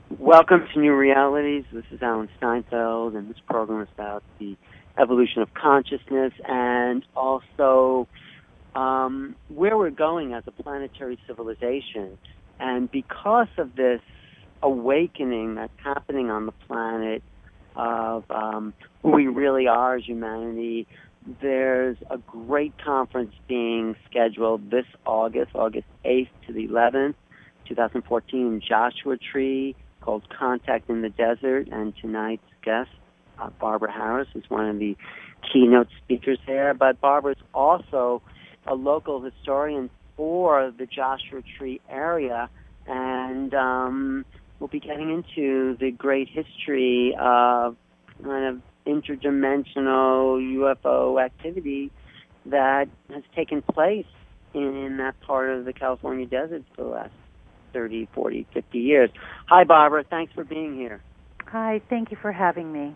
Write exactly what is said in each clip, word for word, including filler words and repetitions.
Welcome to New Realities. This is Alan Steinfeld, and this program is about the evolution of consciousness and also um, where we're going as a planetary civilization. And because of this awakening that's happening on the planet of um, who we really are as humanity, there's a great conference being scheduled this August, August eighth to the eleventh, twenty fourteen, in Joshua Tree, called Contact in the Desert, and tonight's guest, uh, Barbara Harris, is one of the keynote speakers there. But Barbara is also a local historian for the Joshua Tree area, and um, we'll be getting into the great history of kind of interdimensional U F O activity that has taken place in that part of the California desert for the last thirty, forty, fifty years. Hi, Barbara. Thanks for being here. Hi. Thank you for having me.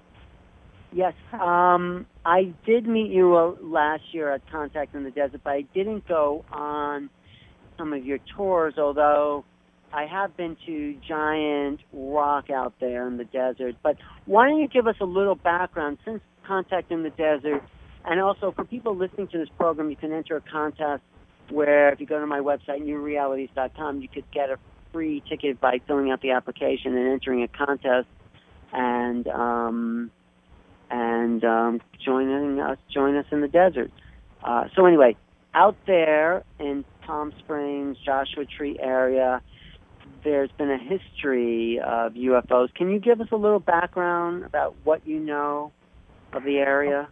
Yes. Um, I did meet you uh, last year at Contact in the Desert, but I didn't go on some of your tours, although I have been to Giant Rock out there in the desert. But why don't you give us a little background since Contact in the Desert, and also for people listening to this program, you can enter a contest where if you go to my website, new realities dot com, you could get a free ticket by filling out the application and entering a contest and um, and um, joining us, join us in the desert. Uh, so anyway, out there in Palm Springs, Joshua Tree area, there's been a history of U F Os. Can you give us a little background about what you know of the area?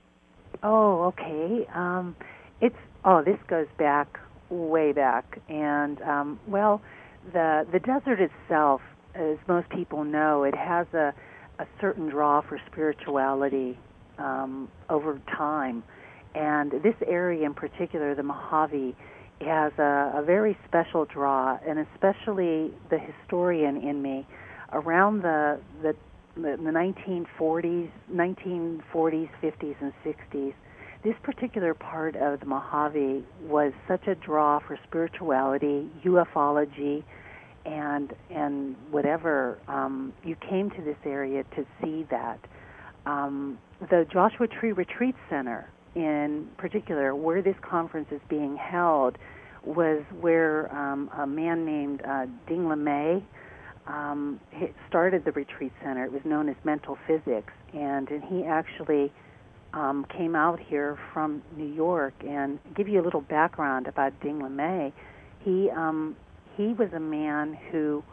Oh, okay. Um, it's oh, this goes back way back, and um, well, the the desert itself, as most people know, it has a a certain draw for spirituality um, over time, and this area in particular, the Mojave, has a, a very special draw, and especially the historian in me, around the the, the nineteen forties, nineteen forties, fifties, and sixties. This particular part of the Mojave was such a draw for spirituality, ufology, and and whatever. Um, you came to this area to see that. Um, the Joshua Tree Retreat Center, in particular, where this conference is being held, was where um, a man named uh, Ding LeMay um, started the retreat center. It was known as Mental Physics, and, and he actually um, came out here from New York. And give you a little background about Ding LeMay. He um, he was a man who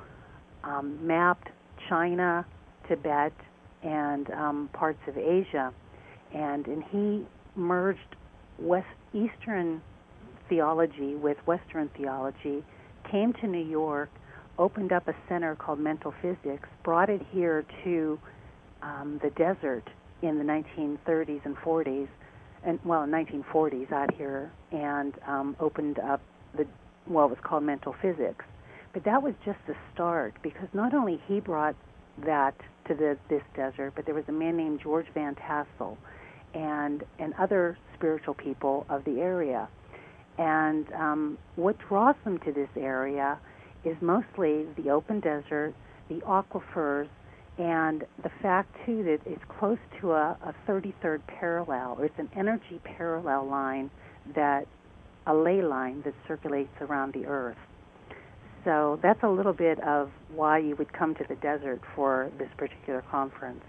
um, mapped China, Tibet, and um, parts of Asia, and and he merged West Eastern theology with Western theology, came to New York, opened up a center called Mental Physics, brought it here to um, the desert in the nineteen thirties and forties, and well, nineteen forties out here, and um, opened up the well, it was called Mental Physics. But that was just the start, because not only he brought that to the, this desert, but there was a man named George Van Tassel and and other spiritual people of the area. And um, what draws them to this area is mostly the open desert, the aquifers, and the fact, too, that it's close to a, a thirty-third parallel, or it's an energy parallel line, that a ley line that circulates around the Earth. So that's a little bit of why you would come to the desert for this particular conference.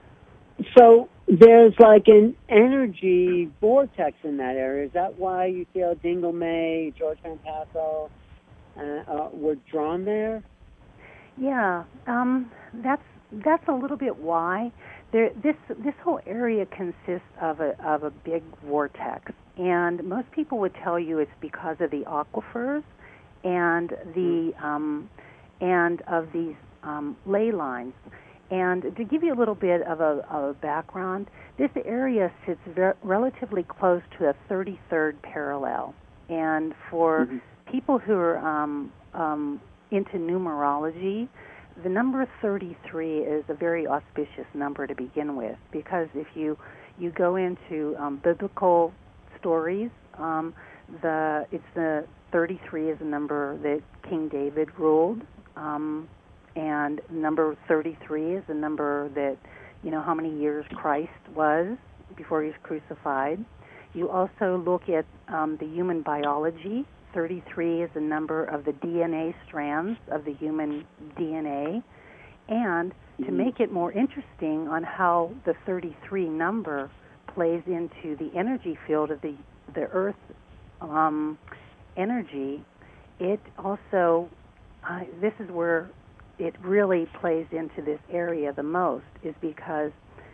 So there's like an energy vortex in that area. Is that why you feel Ding LeMay, George Van Tassel uh, uh, were drawn there? Yeah, um, that's that's a little bit why. There, this this whole area consists of a of a big vortex, and most people would tell you it's because of the aquifers and the um, and of these um, ley lines. And to give you a little bit of a, of a background, this area sits ver- relatively close to a thirty-third parallel. And for mm-hmm. people who are um, um, into numerology, the number thirty-three is a very auspicious number to begin with, because if you you go into um, biblical stories, um, the it's the thirty-three is a number that King David ruled. Um, and number thirty-three is the number that, you know, how many years Christ was before he was crucified. You also look at um, the human biology. thirty-three is the number of the D N A strands of the human D N A. And to make it more interesting on how the thirty-three number plays into the energy field of the, the Earth um, energy, it also, uh, this is where it really plays into this area the most, is because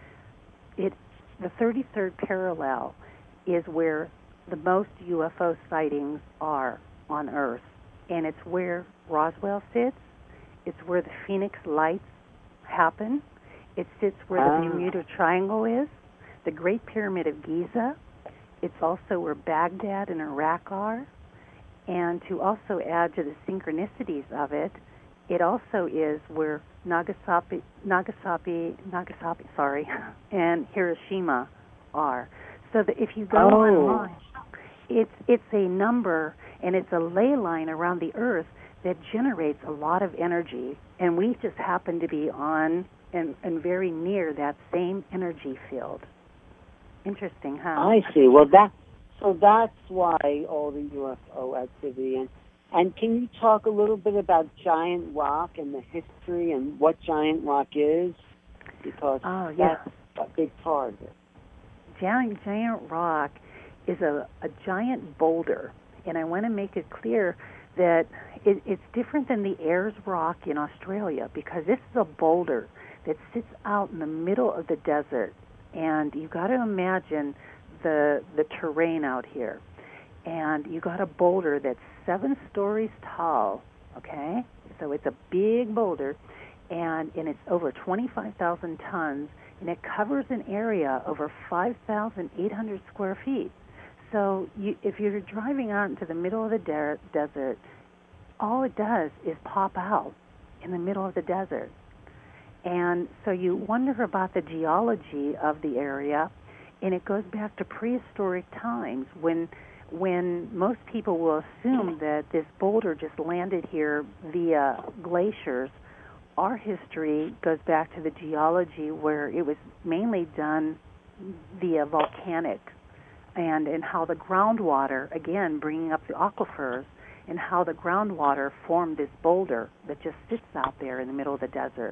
it the thirty-third parallel is where the most U F O sightings are on Earth. And it's where Roswell sits. It's where the Phoenix Lights happen. It sits where ah. the Bermuda Triangle is, the Great Pyramid of Giza. It's also where Baghdad and Iraq are. And to also add to the synchronicities of it, it also is where Nagasaki, Nagasaki, Nagasaki, sorry, and Hiroshima are. So that if you go oh. online, it's it's a number and it's a ley line around the Earth that generates a lot of energy, and we just happen to be on and, and very near that same energy field. Interesting, huh? I see. Well, that so that's why all the U F O activity. And and can you talk a little bit about Giant Rock and the history and what Giant Rock is? Because oh, yeah. that's a big part of it. Giant, Giant Rock is a, a giant boulder, and I want to make it clear that it, it's different than the Ayers Rock in Australia, because this is a boulder that sits out in the middle of the desert, and you've got to imagine the the terrain out here. And you got a boulder that's seven stories tall, okay? So it's a big boulder, and, and it's over twenty-five thousand tons, and it covers an area over five thousand eight hundred square feet. So you, if you're driving out into the middle of the de- desert, all it does is pop out in the middle of the desert. And so you wonder about the geology of the area, and it goes back to prehistoric times when when most people will assume that this boulder just landed here via glaciers. Our history goes back to the geology where it was mainly done via volcanic, and, and how the groundwater, again, bringing up the aquifers, and how the groundwater formed this boulder that just sits out there in the middle of the desert.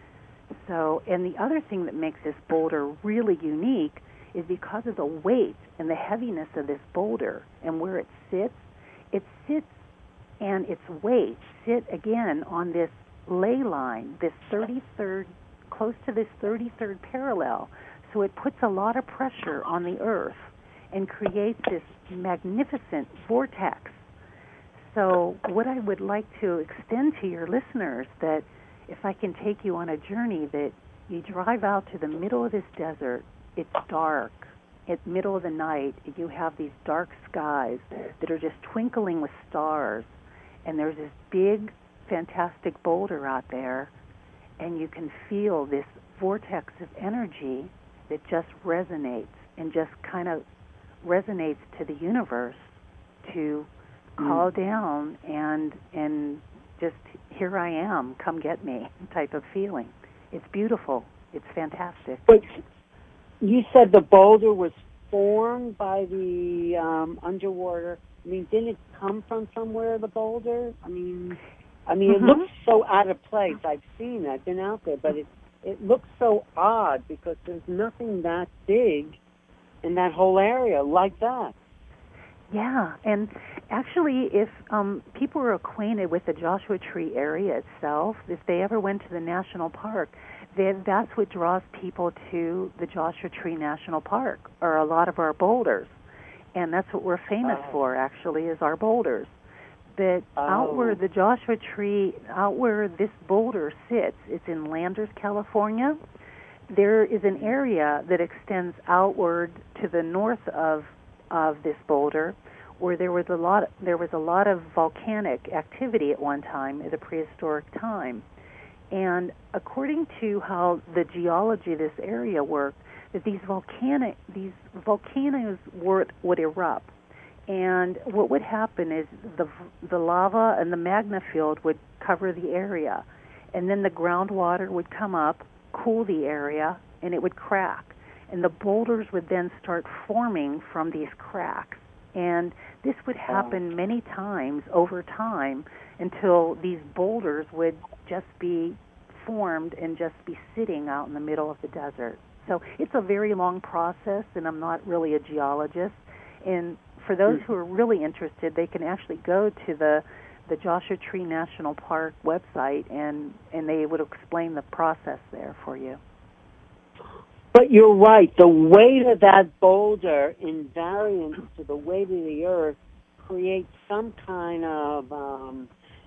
So, and the other thing that makes this boulder really unique is because of the weight and the heaviness of this boulder and where it sits. It sits and its weight sit again on this ley line, this thirty-third, close to this thirty-third parallel. So it puts a lot of pressure on the Earth and creates this magnificent vortex. So what I would like to extend to your listeners, that if I can take you on a journey, that you drive out to the middle of this desert. It's dark. It's middle of the night. You have these dark skies that are just twinkling with stars. And there's this big, fantastic boulder out there. And you can feel this vortex of energy that just resonates and just kind of resonates to the universe to call mm. down and and just, here I am, come get me type of feeling. It's beautiful. It's fantastic. But you said the boulder was formed by the um, underwater. I mean, didn't it come from somewhere, the boulder? I mean, I mean, mm-hmm. It looks so out of place. I've seen that, been out there, but it it looks so odd because there's nothing that big in that whole area like that. Yeah, and actually, if um, people are acquainted with the Joshua Tree area itself, if they ever went to the national park, then that's what draws people to the Joshua Tree National Park, or a lot of our boulders. And that's what we're famous oh. for, actually, is our boulders. But oh. out where the Joshua Tree, out where this boulder sits, it's in Landers, California. There is an area that extends outward to the north of of this boulder, where there was a lot there was a lot of volcanic activity at one time, at a prehistoric time. And according to how the geology of this area worked, that these volcanic these volcanoes would, would erupt, and what would happen is the the lava and the magma field would cover the area, and then the groundwater would come up, cool the area, and it would crack. And the boulders would then start forming from these cracks. And this would happen many times over time until these boulders would just be formed and just be sitting out in the middle of the desert. So it's a very long process, and I'm not really a geologist. And for those who are really interested, they can actually go to the the Joshua Tree National Park website, and, and they would explain the process there for you. But you're right. The weight of that boulder, in variance to the weight of the Earth, creates some kind of, um,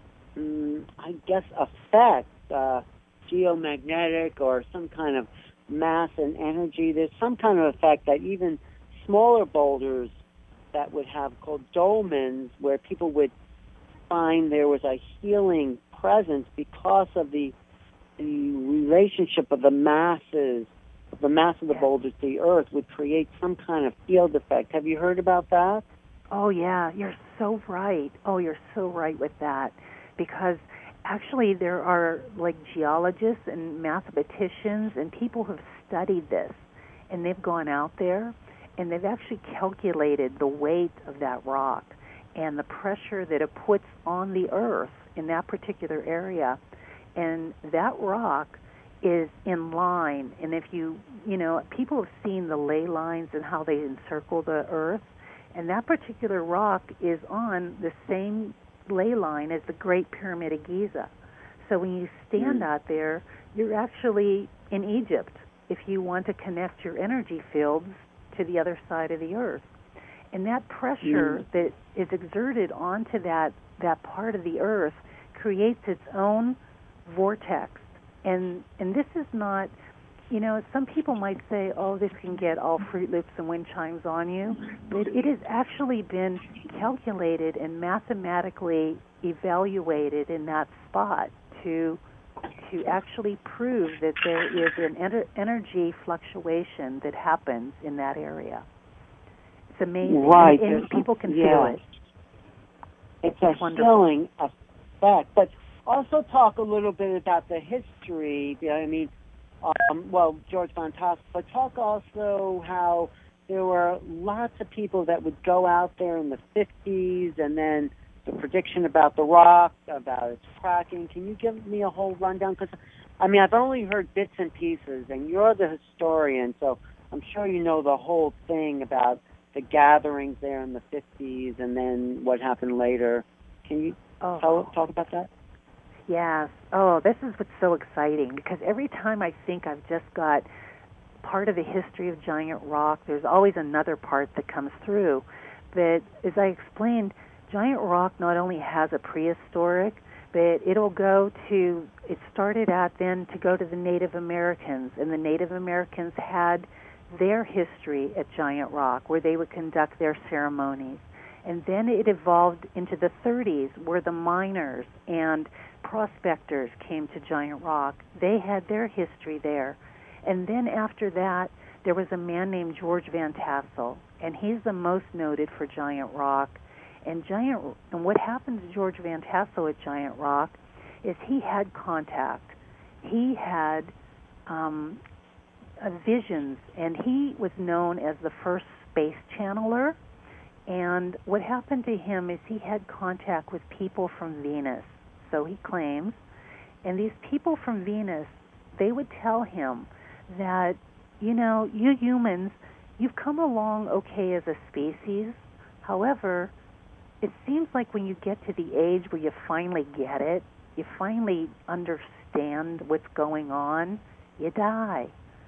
mm, I guess, effect, uh, geomagnetic or some kind of mass and energy. There's some kind of effect that even smaller boulders that would have called dolmens, where people would find there was a healing presence because of the, the relationship of the masses, the mass of the boulders to the Earth would create some kind of field effect. Have you heard about that? Oh, yeah. You're so right. Oh, you're so right with that. Because actually there are like geologists and mathematicians and people who have studied this, and they've gone out there and they've actually calculated the weight of that rock and the pressure that it puts on the Earth in that particular area. And that rock is in line. And if you, you know, people have seen the ley lines and how they encircle the Earth, and that particular rock is on the same ley line as the Great Pyramid of Giza. So when you stand mm. out there, you're actually in Egypt if you want to connect your energy fields to the other side of the Earth. And that pressure mm. that is exerted onto that, that part of the Earth creates its own vortex. And and this is not, you know, some people might say, oh, this can get all Fruit Loops and wind chimes on you. But it has actually been calculated and mathematically evaluated in that spot to to actually prove that there is an ener- energy fluctuation that happens in that area. It's amazing. Right. And, and people can yeah. feel it. It's, it's a healing effect. But also talk a little bit about the history. I mean, um, well, George Van Tassel, but talk also how there were lots of people that would go out there in the fifties, and then the prediction about the rock, about its cracking. Can you give me a whole rundown? Because, I mean, I've only heard bits and pieces, and you're the historian, so I'm sure you know the whole thing about the gatherings there in the fifties and then what happened later. Can you oh. tell, talk about that? Yes. Oh, this is what's so exciting, because every time I think I've just got part of the history of Giant Rock, there's always another part that comes through. But as I explained, Giant Rock not only has a prehistoric, but it'll go to, it started out then to go to the Native Americans, and the Native Americans had their history at Giant Rock, where they would conduct their ceremonies. And then it evolved into the thirties, where the miners and prospectors came to Giant Rock. They had their history there. And then after that, there was a man named George Van Tassel, and he's the most noted for Giant Rock. And Giant, and what happened to George Van Tassel at Giant Rock is he had contact. He had um, uh, visions, and he was known as the first space channeler. And what happened to him is he had contact with people from Venus, so he claims. And these people from Venus, they would tell him that, you know, you humans, you've come along okay as a species. However, it seems like when you get to the age where you finally get it, you finally understand what's going on, you die.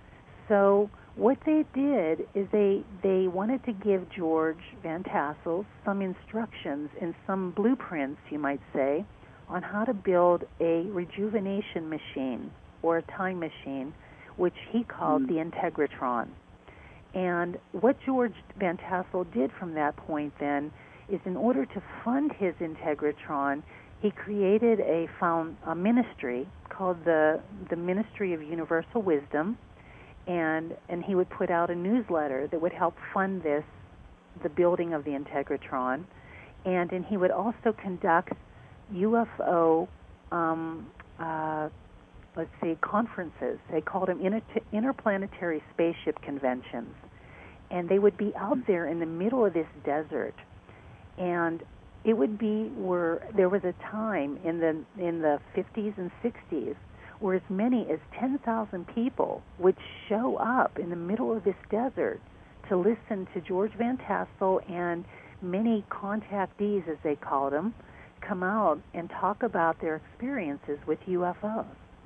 So what they did is they, they wanted to give George Van Tassel some instructions and some blueprints, you might say, on how to build a rejuvenation machine or a time machine, which he called mm. the Integratron. And what George Van Tassel did from that point then is, in order to fund his Integratron, he created a, found, a ministry called the, the Ministry of Universal Wisdom, and and he would put out a newsletter that would help fund this, the building of the Integratron, and and he would also conduct U F O um, uh, let's see, conferences. They called them inter- interplanetary spaceship conventions. And they would be out there in the middle of this desert. And it would be where there was a time in the in the fifties and sixties where as many as ten thousand people would show up in the middle of this desert to listen to George Van Tassel and many contactees, as they called them, come out and talk about their experiences with U F Os.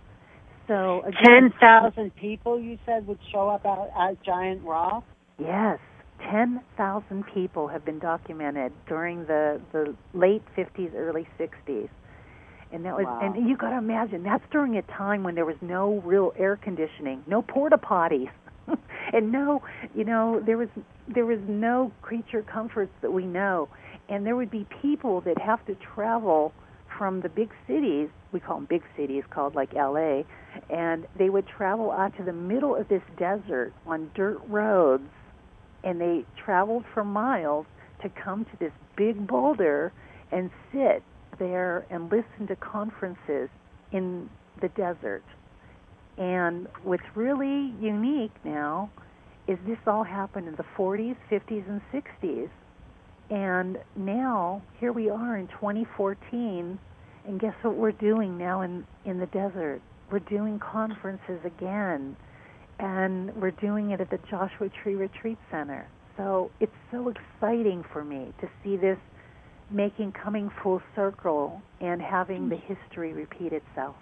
So again, ten thousand people, you said, would show up at, at Giant Rock? Yes, ten thousand people have been documented during the, the late fifties, early sixties. And that was, wow. and you got to imagine, that's during a time when there was no real air conditioning, no porta potties, and no, you know, there was there was no creature comforts that we know. And there would be people that have to travel from the big cities, we call them big cities, called like L A, and they would travel out to the middle of this desert on dirt roads, and they traveled for miles to come to this big boulder and sit there and listen to conferences in the desert. And what's really unique now is this all happened in the forties, fifties, and sixties. And now, here we are in twenty fourteen, and guess what we're doing now in, in the desert? We're doing conferences again, and we're doing it at the Joshua Tree Retreat Center. So it's so exciting for me to see this making, coming full circle and having the history repeat itself.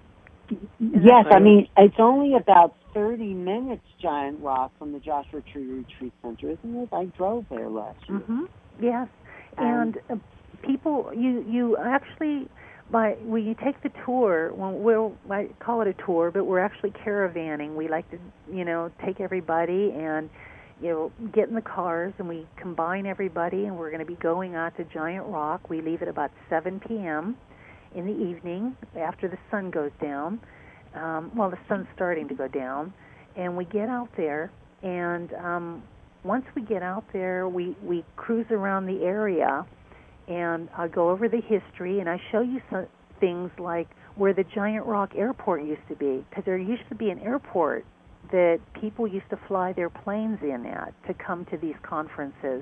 Yes, I mean, it's only about thirty minutes, Giant Rock, from the Joshua Tree Retreat Center, isn't it? I drove there last year. Mm-hmm. Yes, and, and uh, people, you you actually, by when you take the tour, well, we'll I call it a tour, but we're actually caravanning. We like to, you know, take everybody and, you know, get in the cars, and we combine everybody, and we're going to be going out to Giant Rock. We leave at about seven p.m. in the evening after the sun goes down. Um, well, the sun's starting to go down, and we get out there, and um, once we get out there, we, we cruise around the area, and I go over the history, and I show you some things like where the Giant Rock Airport used to be, because there used to be an airport that people used to fly their planes in at to come to these conferences.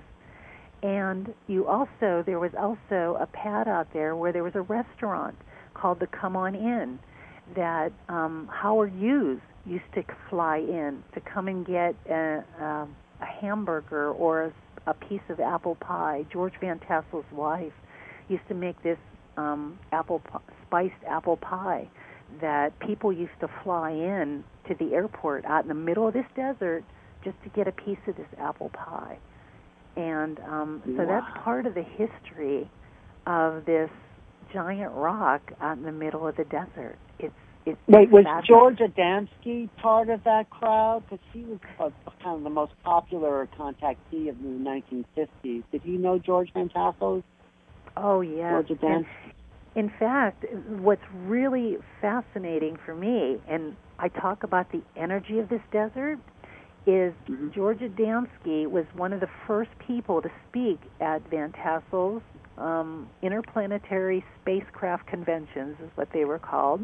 And you also, there was also a pad out there where there was a restaurant called the Come On In that um, Howard Hughes used to fly in to come and get a, a, a hamburger or a, a piece of apple pie. George Van Tassel's wife used to make this um, apple spiced apple pie that people used to fly in to the airport out in the middle of this desert just to get a piece of this apple pie. And um, so wow. that's part of the history of this giant rock out in the middle of the desert. It's it's Wait, was fabulous. George Adamski part of that crowd? Because he was uh, kind of the most popular contactee of the nineteen fifties. Did you know George Van Tassel? Oh, yes. George Adamski? In fact, what's really fascinating for me, and I talk about the energy of this desert, is mm-hmm. George Adamski was one of the first people to speak at Van Tassel's um, interplanetary spacecraft conventions, is what they were called.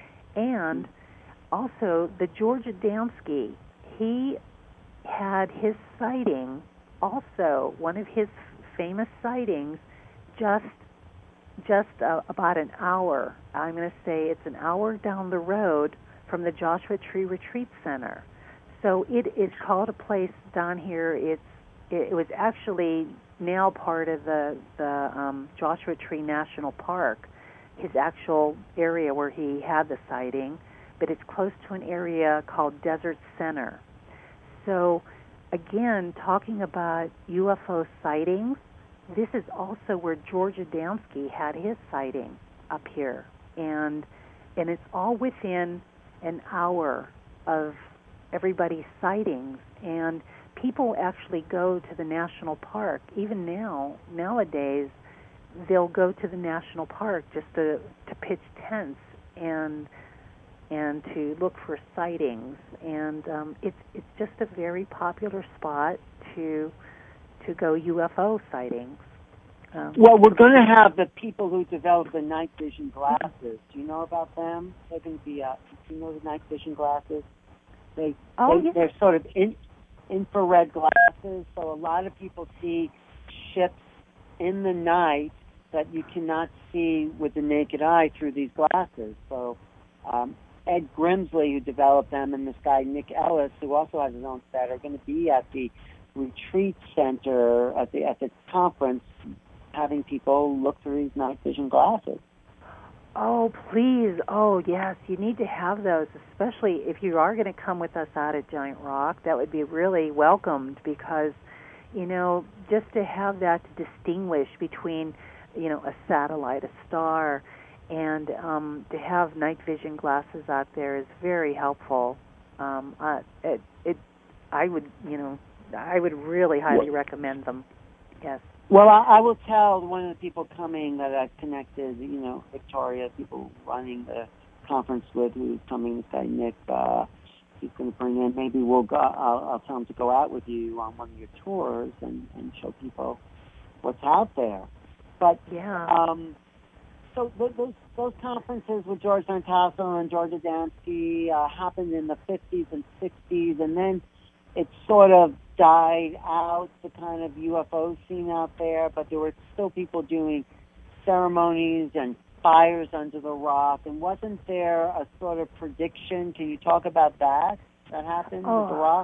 And also, the George Adamski, he had his sighting, also one of his famous sightings, just just uh, about an hour. I'm going to say it's an hour down the road from the Joshua Tree Retreat Center. So it is called a place down here. It's it, it was actually now part of the the um, Joshua Tree National Park, his actual area where he had the sighting, but it's close to an area called Desert Center. So again, talking about U F O sightings, this is also where George Adamski had his sighting up here, and and it's all within an hour of everybody's sightings, and people actually go to the national park. Even now, nowadays, they'll go to the national park just to, to pitch tents and and to look for sightings. And um, it's it's just a very popular spot to to go U F O sightings. Um, Well, we're going to have the people who develop the night vision glasses. Do you know about them? They're going to be, uh, do you know the night vision glasses? They, oh, they yes. they're sort of in, infrared glasses, so a lot of people see ships in the night that you cannot see with the naked eye through these glasses. So um, Ed Grimsley, who developed them, and this guy Nick Ellis, who also has his own set, are going to be at the retreat center at the at the conference, having people look through these night vision glasses. Oh, please. Oh, yes. You need to have those, especially if you are going to come with us out at Giant Rock. That would be really welcomed because, you know, just to have that to distinguish between, you know, a satellite, a star, and um, to have night vision glasses out there is very helpful. Um, uh, it, it, I would, you know, I would really highly recommend them. Yes. Well, I, I will tell one of the people coming that I've connected, you know, Victoria, people running the conference with, who's coming, this guy Nick, uh, he's going to bring in, maybe we'll go, I'll, I'll tell him to go out with you on one of your tours and, and show people what's out there. But, yeah. um, so th- those, those conferences with George Van Tassel and George Adamski uh, happened in the fifties and sixties, and then it sort of died out, the kind of U F O scene out there, but there were still people doing ceremonies and fires under the rock. And wasn't there a sort of prediction? Can you talk about that that happened oh, with the rock?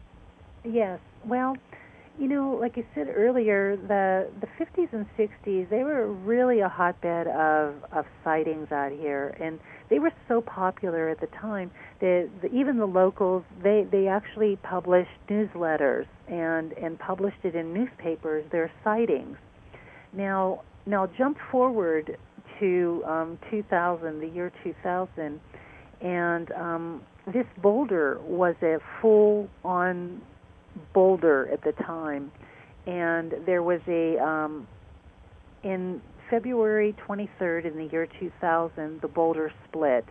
Yes. Well, you know, like I said earlier, the the fifties and sixties, they were really a hotbed of, of sightings out here, and they were so popular at the time that the, even the locals, they, they actually published newsletters and, and published it in newspapers, their sightings. Now, now jump forward to um, two thousand, the year two thousand, and um, this boulder was a full-on boulder at the time, and there was a um, in February twenty-third in the year two thousand, the boulder split,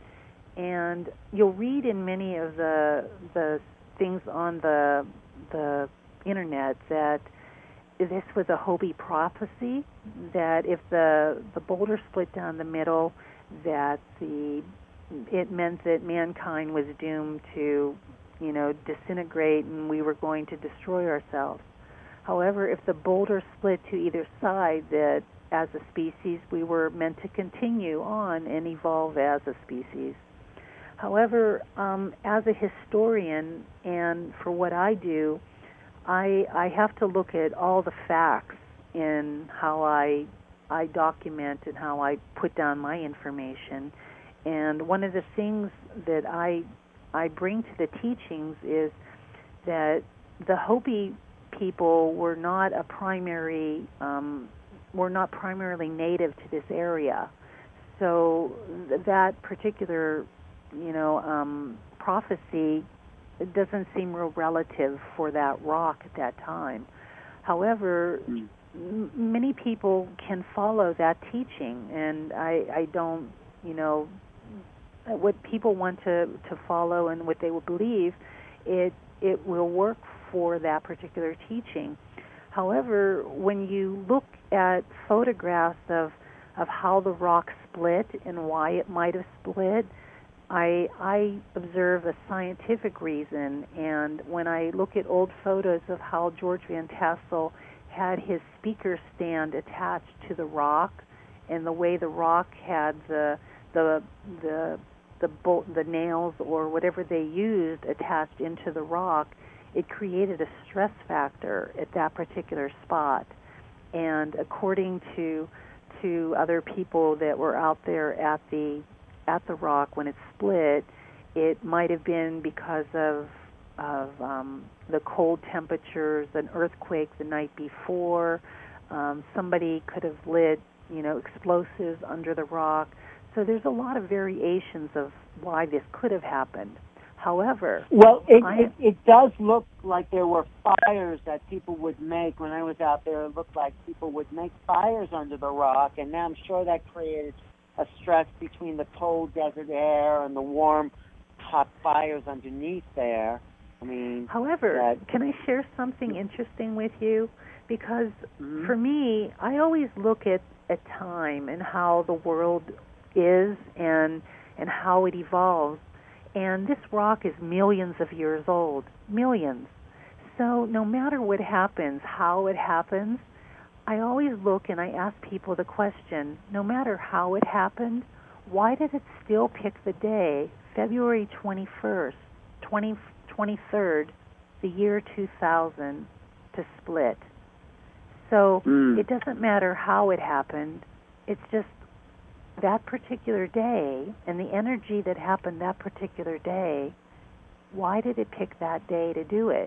and you'll read in many of the the things on the the internet that this was a Hobie prophecy, that if the the boulder split down the middle, that the it meant that mankind was doomed to, you know, disintegrate, and we were going to destroy ourselves. However, if the boulder split to either side, that as a species we were meant to continue on and evolve as a species. However, um, as a historian, and for what I do, I I have to look at all the facts in how I I document and how I put down my information. And one of the things that I I bring to the teachings is that the Hopi people were not a primary, um, were not primarily native to this area. So th- that particular, you know, um, prophecy, it doesn't seem real relative for that rock at that time. However, mm. m- many people can follow that teaching, and I, I don't, you know, what people want to, to follow and what they will believe, it it will work for that particular teaching. However, when you look at photographs of of how the rock split and why it might have split, I I observe a scientific reason. And when I look at old photos of how George Van Tassel had his speaker stand attached to the rock, and the way the rock had the the the the bolt, the nails or whatever they used attached into the rock, it created a stress factor at that particular spot. And according to to other people that were out there at the at the rock when it split, it might have been because of of um, the cold temperatures, an earthquake the night before. Um, somebody could have lit, you know, explosives under the rock. So there's a lot of variations of why this could have happened. However, well, it, I, it, it does look like there were fires that people would make. When I was out there, it looked like people would make fires under the rock, and now I'm sure that created a stress between the cold desert air and the warm, hot fires underneath there. I mean, however, that, can I share something interesting with you? Because mm-hmm. for me, I always look at, at time and how the world is and and how it evolves. And this rock is millions of years old, millions. So no matter what happens, how it happens, I always look and I ask people the question, no matter how it happened, why did it still pick the day, February twenty-first, twenty, twenty-third, the year two thousand, to split? So mm. it doesn't matter how it happened, it's just that particular day and the energy that happened that particular day, why did it pick that day to do it?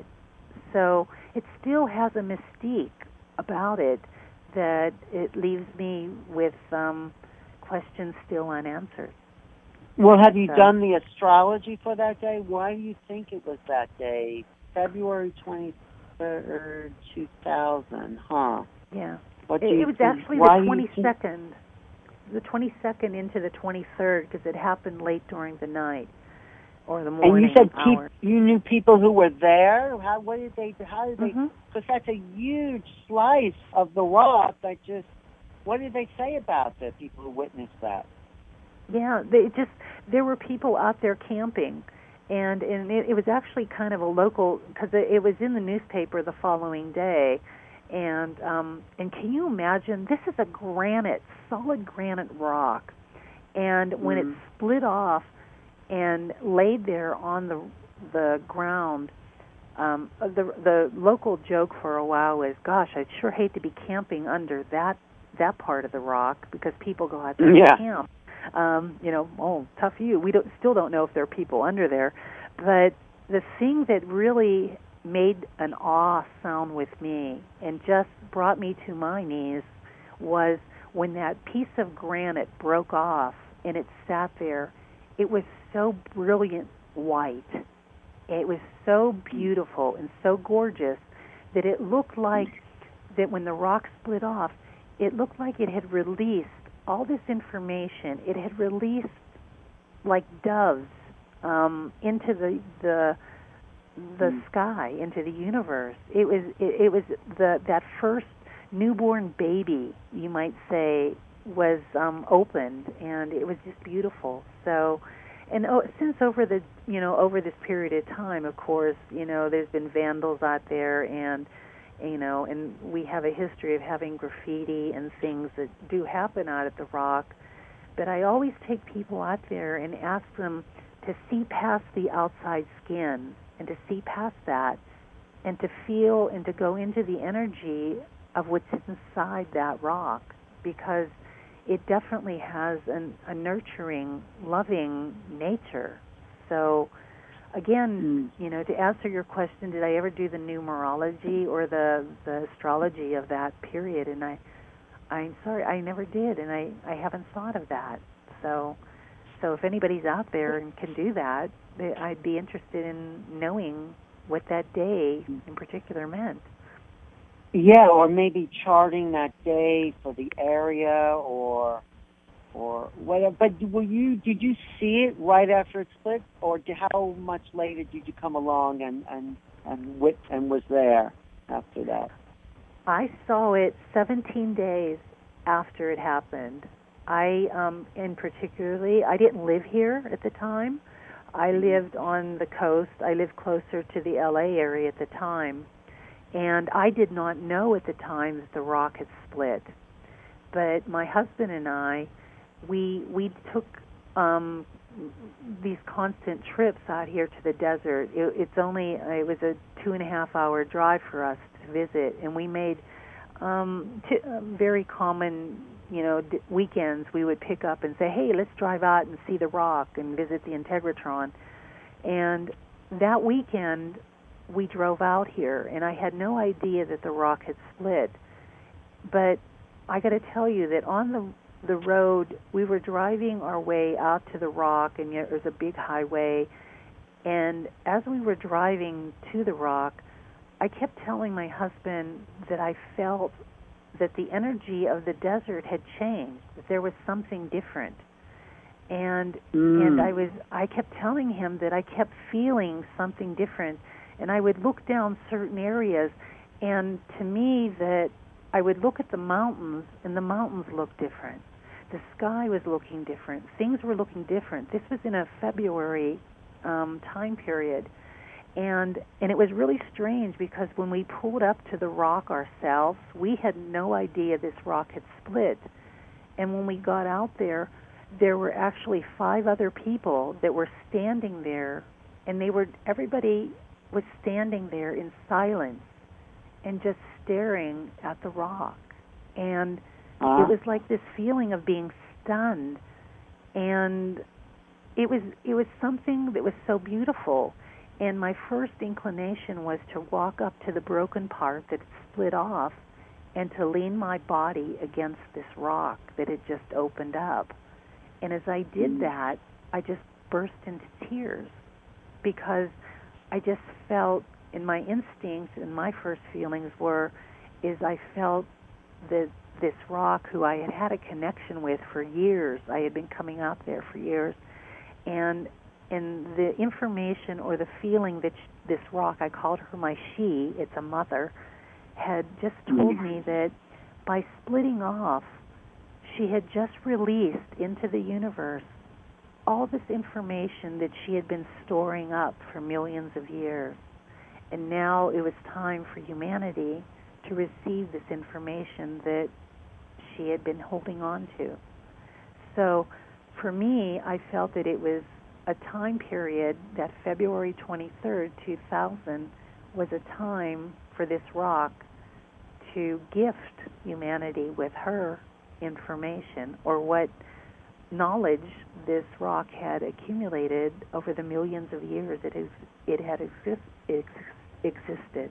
So it still has a mystique about it that it leaves me with um, questions still unanswered. Well, have you so, done the astrology for that day? Why do you think it was that day, February twenty-third, two thousand, huh? Yeah. What it, do you it was think? actually Why the do you think- twenty-second. The twenty-second into the twenty-third, because it happened late during the night or the morning. And you said hours. Pe- you knew people who were there. How? What did they? How did they? Mm-hmm. Because that's a huge slice of the rock. That just. What did they say about the people who witnessed that? Yeah, they just there were people out there camping, and and it, it was actually kind of a local, because it, it was in the newspaper the following day. And um, and can you imagine? This is a granite, solid granite rock, and when mm-hmm. it split off and laid there on the the ground, um, the the local joke for a while was, "Gosh, I'd sure hate to be camping under that that part of the rock," because people go out there yeah. to camp. Um, you know, oh, tough you. We don't still don't know if there are people under there, but the thing that really made an awe sound with me and just brought me to my knees was when that piece of granite broke off and it sat there. It was so brilliant white. It was so beautiful and so gorgeous that it looked like that when the rock split off, it looked like it had released all this information. It had released like doves um, into the the the mm. sky, into the universe. It was it, it was the that first newborn baby, you might say, was um, opened, and it was just beautiful. So, and oh, since over the you know over this period of time, of course, you know there's been vandals out there, and you know, and we have a history of having graffiti and things that do happen out at the rock. But I always take people out there and ask them to see past the outside skin and to see past that and to feel and to go into the energy of what's inside that rock, because it definitely has an, a nurturing, loving nature. So, again, mm. you know, to answer your question, did I ever do the numerology or the, the astrology of that period? And I, I'm sorry, I never did, and I, I haven't thought of that. So, so if anybody's out there and can do that, I'd be interested in knowing what that day in particular meant. Yeah, or maybe charting that day for the area, or or whatever. But were you? Did you see it right after it split, or did, how much later did you come along and and and wit and was there after that? I saw it seventeen days after it happened. I, um, in particularly, I didn't live here at the time. I lived on the coast. I lived closer to the L A area at the time. And I did not know at the time that the rock had split. But my husband and I, we we took um, these constant trips out here to the desert. It, it's only, it was a two and a half hour drive for us to visit. And we made um, t- uh, very common, you know, d- weekends. We would pick up and say, hey, let's drive out and see the rock and visit the Integratron. And that weekend, we drove out here, and I had no idea that the rock had split. But I got to tell you that on the the road, we were driving our way out to the rock, and there was a big highway. And as we were driving to the rock, I kept telling my husband that I felt that the energy of the desert had changed, that there was something different. And mm. and I was I kept telling him that I kept feeling something different. And I would look down certain areas, and to me that I would look at the mountains, and the mountains looked different. The sky was looking different. Things were looking different. This was in a February um, time period. And and it was really strange because when we pulled up to the rock ourselves, we had no idea this rock had split. And when we got out there, there were actually five other people that were standing there, and they were everybody was standing there in silence and just staring at the rock. And uh-huh. It was like this feeling of being stunned, and it was it was something that was so beautiful. And my first inclination was to walk up to the broken part that split off and to lean my body against this rock that had just opened up. And as I did mm. that, I just burst into tears because I just felt, and my instincts and my first feelings were, is I felt that this rock, who I had had a connection with for years, I had been coming out there for years, and and the information or the feeling that sh- this rock, I called her my she, it's a mother, had just told me that by splitting off, she had just released into the universe all this information that she had been storing up for millions of years. And now it was time for humanity to receive this information that she had been holding on to. So for me, I felt that it was a time period, that February twenty-third, two thousand, was a time for this rock to gift humanity with her information, or what knowledge this rock had accumulated over the millions of years it, is, it had exist, ex, existed.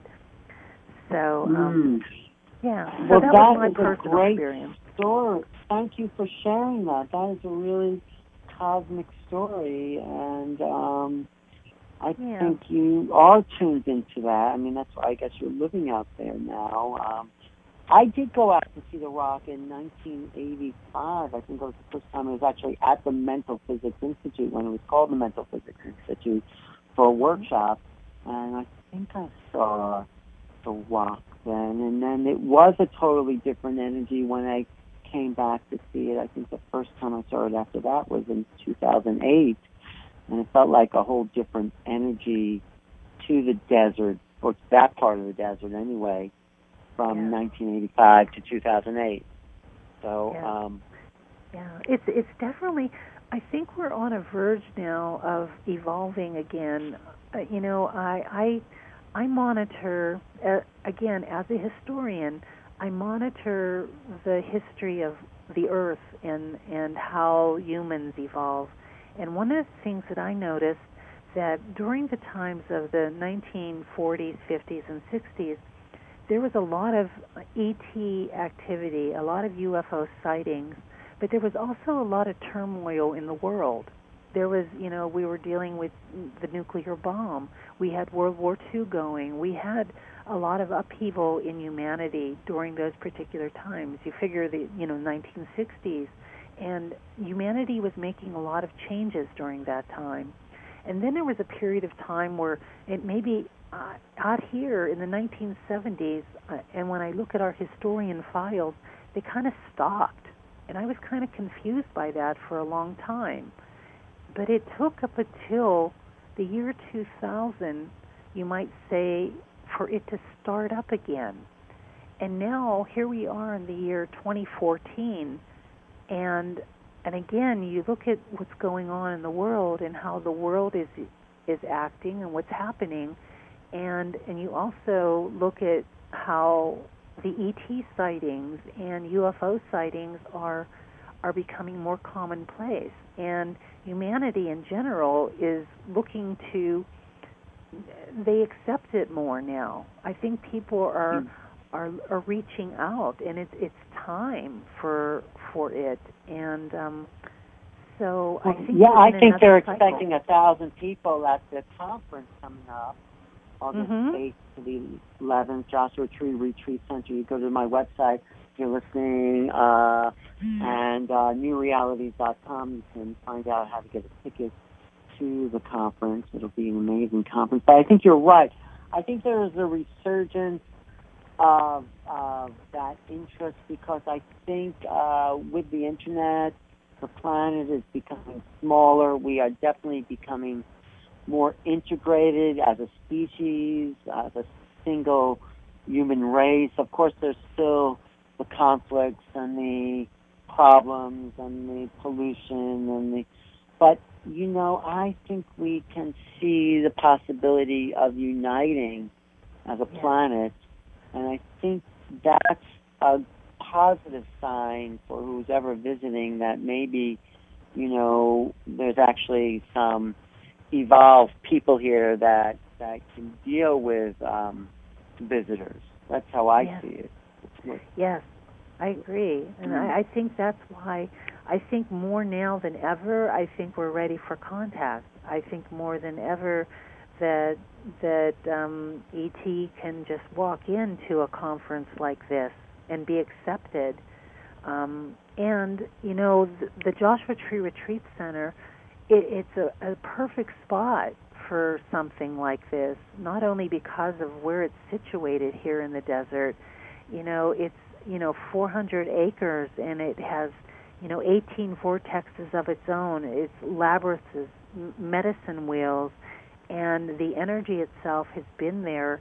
So, um, mm. yeah, so well, that, that was my is personal a great experience. Story. Thank you for sharing that. That is a really cosmic story, and um, I yeah. think you are tuned into that. I mean, that's why I guess you're living out there now. Um, I did go out to see the rock in nineteen eighty-five. I think it was the first time I was actually at the Mental Physics Institute, when it was called the Mental Physics Institute, for a workshop, and I think I saw the rock then, and then it was a totally different energy when I came back to see it. I think the first time I saw it after that was in two thousand eight, and it felt like a whole different energy to the desert, or to that part of the desert anyway, from yeah. nineteen eighty-five to two thousand eight. So, yeah. um, yeah, it's it's definitely, I think we're on a verge now of evolving again. Uh, you know, I I, I monitor, uh, again, as a historian, I monitor the history of the Earth and, and how humans evolve. And one of the things that I noticed, that during the times of the nineteen forties, fifties, and sixties, there was a lot of E T activity, a lot of U F O sightings, but there was also a lot of turmoil in the world. There was, you know, we were dealing with the nuclear bomb. We had World War Two going. We had a lot of upheaval in humanity during those particular times. You figure the, you know, nineteen sixties, and humanity was making a lot of changes during that time. And then there was a period of time where it maybe uh, out here in the nineteen seventies, uh, and when I look at our historian files, they kind of stopped. And I was kind of confused by that for a long time. But it took up until the year two thousand, you might say, for it to start up again. And now, here we are in the year twenty fourteen, and and again, you look at what's going on in the world and how the world is is acting and what's happening, and and you also look at how the E T sightings and U F O sightings are are becoming more commonplace, and humanity in general is looking to, they accept it more now. I think people are mm. are are reaching out, and it's it's time for for it. And um, so I think yeah, I think they're cycle. expecting a thousand people at the conference coming up, August mm-hmm. eighth to the eleventh, Joshua Tree Retreat Center. You go to my website if you're listening, uh, mm. and uh, new realities dot com. You can find out how to get a ticket to the conference. It'll be an amazing conference. But I think you're right. I think there is a resurgence of, of that interest because I think uh, with the internet, the planet is becoming smaller. We are definitely becoming more integrated as a species, as a single human race. Of course, there's still the conflicts and the problems and the pollution and the, but you know, I think we can see the possibility of uniting as a Yeah. planet, and I think that's a positive sign for who's ever visiting that maybe, you know, there's actually some evolved people here that that can deal with um, visitors. That's how I Yes. see it. Yes, I agree. And I, I think that's why I think more now than ever, I think we're ready for contact. I think more than ever that that um, E T can just walk into a conference like this and be accepted. Um, and, you know, the, the Joshua Tree Retreat Center, it, it's a, a perfect spot for something like this, not only because of where it's situated here in the desert. You know, it's, you know, four hundred acres, and it has, you know, eighteen vortexes of its own. It's labyrinths, medicine wheels, and the energy itself has been there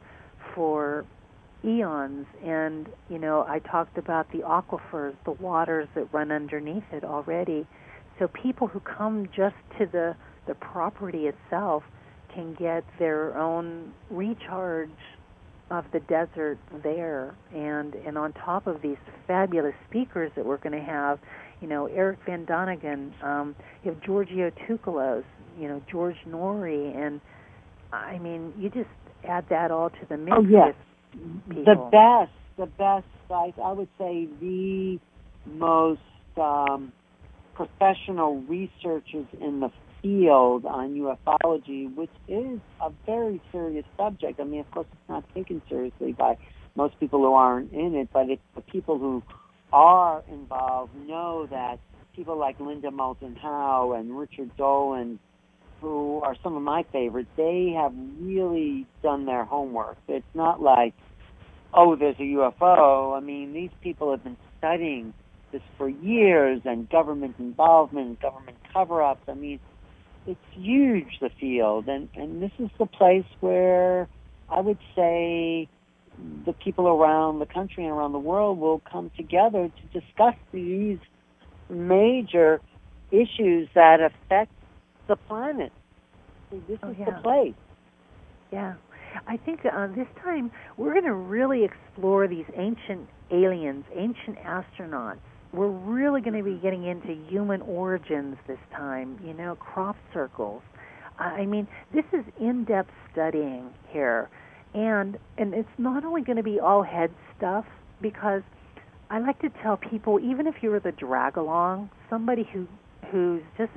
for eons. And, you know, I talked about the aquifers, the waters that run underneath it already. So people who come just to the, the property itself can get their own recharge of the desert there. And, and on top of these fabulous speakers that we're going to have, you know, Eric Van Donigan, um, you have Giorgio Tsoukalos, you know, George Norrie, and I mean, you just add that all to the mix. Oh, yes. With The people. best, the best, I, I would say the most um, professional researchers in the field on ufology, which is a very serious subject. I mean, of course, it's not taken seriously by most people who aren't in it, but it's the people who are involved know that people like Linda Moulton Howe and Richard Dolan, who are some of my favorites, they have really done their homework. It's not like, oh, there's a U F O. I mean, these people have been studying this for years, and government involvement, government cover-ups. I mean, it's huge, the field, and, and this is the place where I would say the people around the country and around the world will come together to discuss these major issues that affect the planet. So this Oh, is yeah. the place. Yeah. I think uh, this time we're going to really explore these ancient aliens, ancient astronauts. We're really going to be getting into human origins this time, you know, crop circles. I mean, this is in-depth studying here. And and it's not only going to be all head stuff, because I like to tell people, even if you're the drag-along, somebody who who's just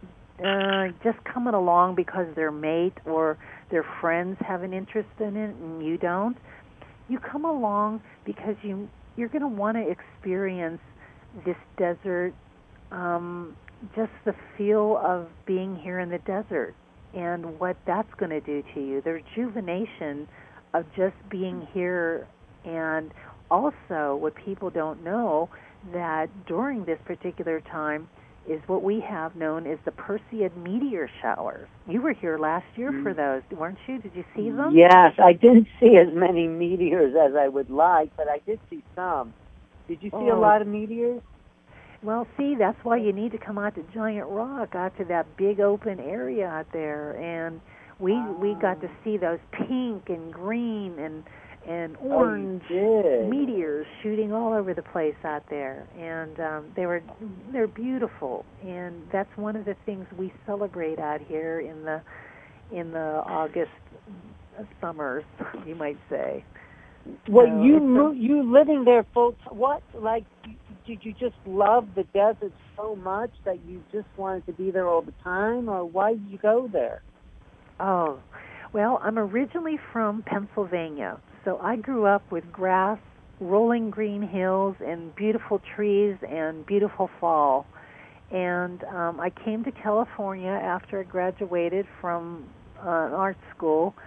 uh, just coming along because their mate or their friends have an interest in it and you don't, you come along because you, you're going to want to experience this desert, um, just the feel of being here in the desert and what that's going to do to you, the rejuvenation of just being here. And also what people don't know, that during this particular time is what we have known as the Perseid meteor showers. You were here last year Mm. for those, weren't you? Did you see them? Yes, I didn't see as many meteors as I would like, but I did see some. Did you see a Oh. lot of meteors? Well, see, that's why you need to come out to Giant Rock, out to that big open area out there. And we we got to see those pink and green and and orange Oh, you did. meteors shooting all over the place out there, and um, they were they're beautiful. And that's one of the things we celebrate out here in the in the August summers, you might say. Well, So you it's a- mo- you living there full time. What, like, did you just love the desert so much that you just wanted to be there all the time, or why did you go there? Oh, well, I'm originally from Pennsylvania, so I grew up with grass, rolling green hills, and beautiful trees and beautiful fall. And um, I came to California after I graduated from uh, art school,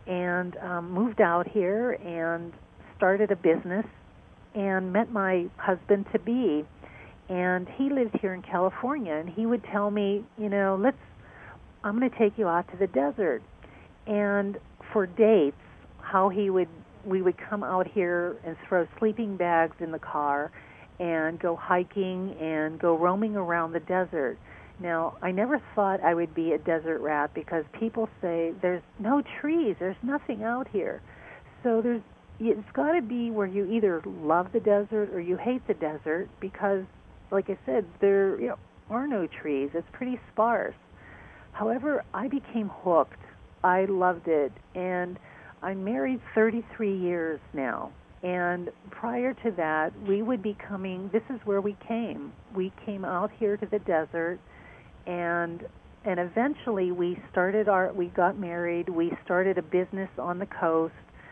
and um, moved out here and started a business and met my husband-to-be. And he lived here in California, and he would tell me, you know, let's, I'm going to take you out to the desert. And for dates, how he would, we would come out here and throw sleeping bags in the car and go hiking and go roaming around the desert. Now, I never thought I would be a desert rat because people say there's no trees, there's nothing out here. So there's, it's got to be where you either love the desert or you hate the desert because, like I said, there you know, are no trees. It's pretty sparse. However, I became hooked. I loved it, and I'm married thirty-three years now. And prior to that, we would be coming, this is where we came. We came out here to the desert, and and eventually we started our, we got married, we started a business on the coast,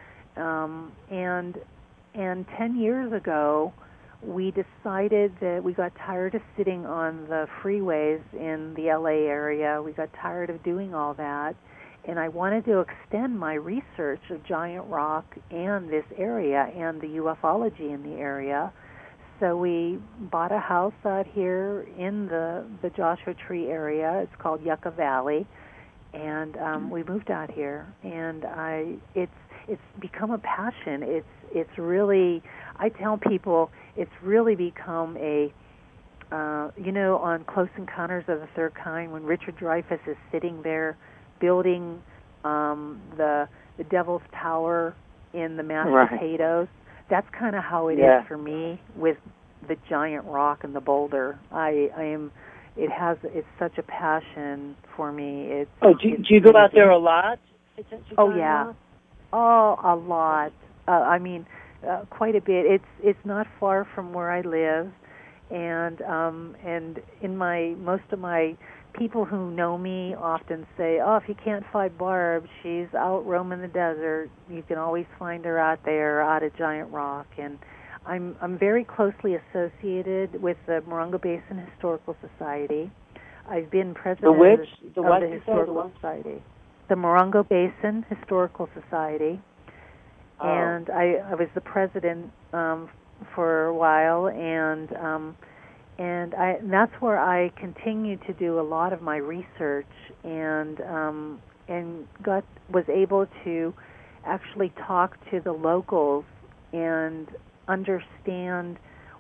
um, and and ten years ago, we decided that we got tired of sitting on the freeways in the L A area. We got tired of doing all that. And I wanted to extend my research of giant rock and this area and the ufology in the area. So we bought a house out here in the, the Joshua Tree area. It's called Yucca Valley. And um, we moved out here. And I it's it's become a passion. It's it's really, I tell people, it's really become a, uh, you know, on Close Encounters of the Third Kind, when Richard Dreyfuss is sitting there building um, the the Devil's Tower in the mashed right. potatoes. That's kind of how it yeah. is for me with the giant rock and the boulder. I, I am. It has. It's such a passion for me. It's. Oh, do, it's do you go amazing. out there a lot? Oh yeah. Rock? Oh, a lot. Uh, I mean, uh, quite a bit. It's it's not far from where I live, and um, and in my most of my people who know me often say, oh, if you can't find Barb, she's out roaming the desert. You can always find her out there, out at Giant Rock. And I'm I'm very closely associated with the Morongo Basin Historical Society. I've been president the which? of the, the, what the Historical the Society. The Morongo Basin Historical Society. Oh. And I, I was the president um, for a while, and um, And, I, and that's where I continue to do a lot of my research, and um, and got was able to actually talk to the locals and understand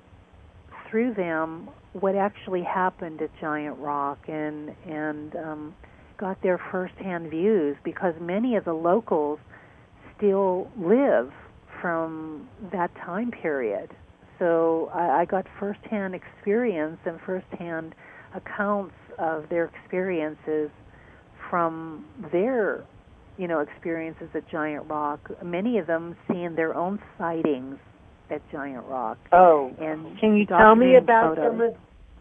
through them what actually happened at Giant Rock, and and um, got their firsthand views, because many of the locals still live from that time period. So I, I got firsthand experience and firsthand accounts of their experiences from their, you know, experiences at Giant Rock. Many of them seeing their own sightings at Giant Rock. Oh, and can you tell me about photos. some of?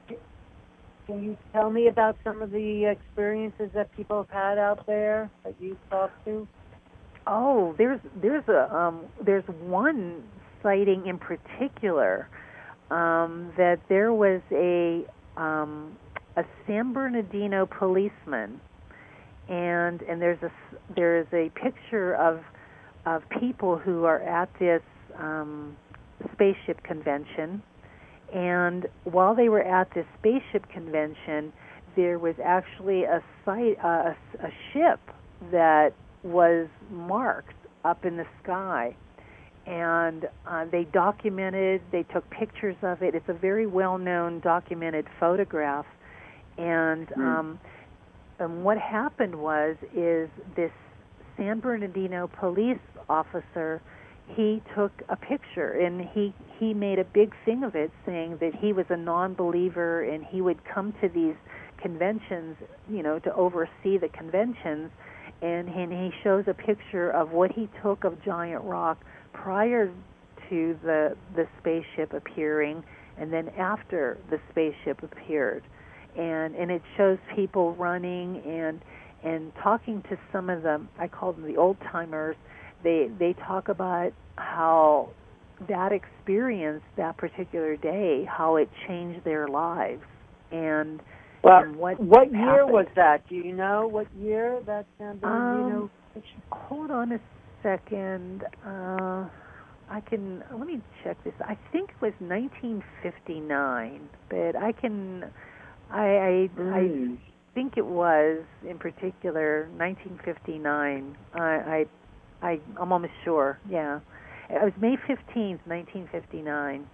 Can you tell me about some of the experiences that people have had out there that you talked to? Oh, there's there's a um, there's one sighting in particular, um, that there was a um, a San Bernardino policeman, and and there's a there's a picture of of people who are at this um, spaceship convention, and while they were at this spaceship convention, there was actually a site uh, a, a ship that was marked up in the sky. And uh, they documented, they took pictures of it. It's a very well-known documented photograph. And, mm. um, and what happened was, is this San Bernardino police officer, he took a picture, and he, he made a big thing of it, saying that he was a non-believer, and he would come to these conventions, you know, to oversee the conventions. And, and he shows a picture of what he took of Giant Rock prior to the the spaceship appearing, and then after the spaceship appeared, and and it shows people running and and talking to some of them. I call them the old timers. They they talk about how that experience, that particular day, how it changed their lives, and well, and what what year happened. was that? Do you know what year that San Bernardino? Um, Hold on a second. Uh, I can let me check this. I think it was nineteen fifty-nine, but I can. I I, Mm. I think it was in particular nineteen fifty-nine. I I, I I'm almost sure. Yeah, it was May fifteenth, nineteen fifty-nine,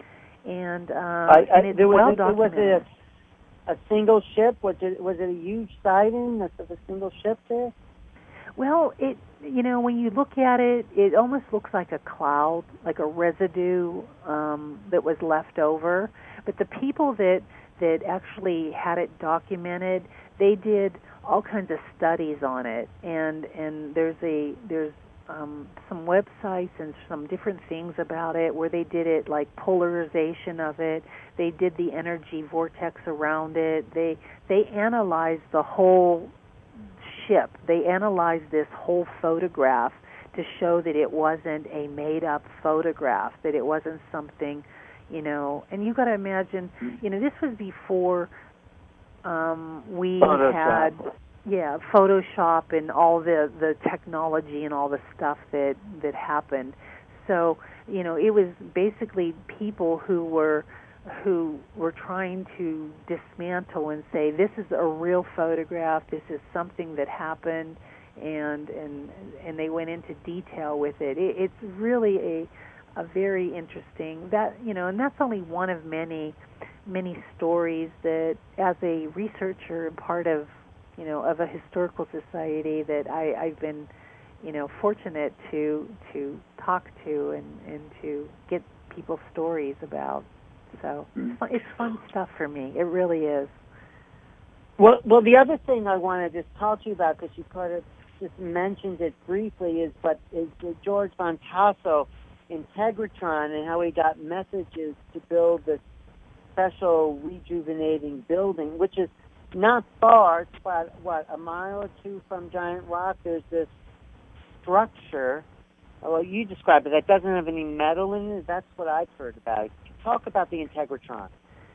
and um, I, I, and it's there was well a, there was documented. a, a single ship. Was it was it a huge sighting of a single ship there? Well, it you know when you look at it, it almost looks like a cloud, like a residue um, that was left over. But the people that that actually had it documented, they did all kinds of studies on it, and and there's a there's um, some websites and some different things about it where they did it like polarization of it. They did the energy vortex around it. They they analyzed the whole ship. They analyzed this whole photograph to show that it wasn't a made-up photograph, that it wasn't something, you know. And you got to imagine, you know, this was before um, we Photoshop. had, yeah, Photoshop and all the the technology and all the stuff that that happened. So, you know, it was basically people who were who were trying to dismantle and say this is a real photograph, this is something that happened, and and and they went into detail with it. it it's really a a very interesting that you know, and that's only one of many many stories that, as a researcher and part of you know of a historical society, that I, I've been you know fortunate to to talk to and and to get people's stories about. So it's fun, it's fun stuff for me. It really is. Well, well, the other thing I want to just talk to you about, because you kind of just mentioned it briefly, is but is the George Van Tassel Integratron and how he got messages to build this special rejuvenating building, which is not far. It's about, what, a mile or two from Giant Rock. There's this structure. Well, you described it. That doesn't have any metal in it. That's what I've heard about. Talk about the Integratron.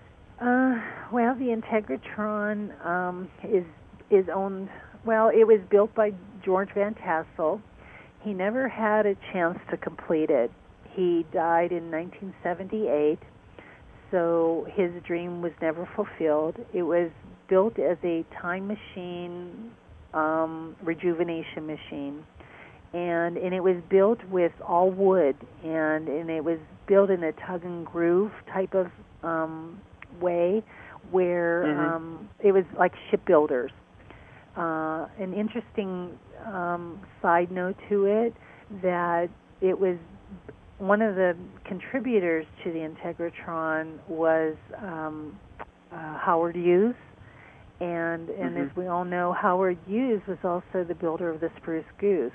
Uh, well, the Integratron um, is is owned. Well, it was built by George Van Tassel. He never had a chance to complete it. He died in nineteen seventy-eight, so his dream was never fulfilled. It was built as a time machine, um, rejuvenation machine. And and it was built with all wood, and, and it was built in a tug and groove type of um, way, where mm-hmm. um, it was like shipbuilders. Uh, an interesting um, side note to it, that it was one of the contributors to the Integratron was um, uh, Howard Hughes, and and mm-hmm. as we all know, Howard Hughes was also the builder of the Spruce Goose.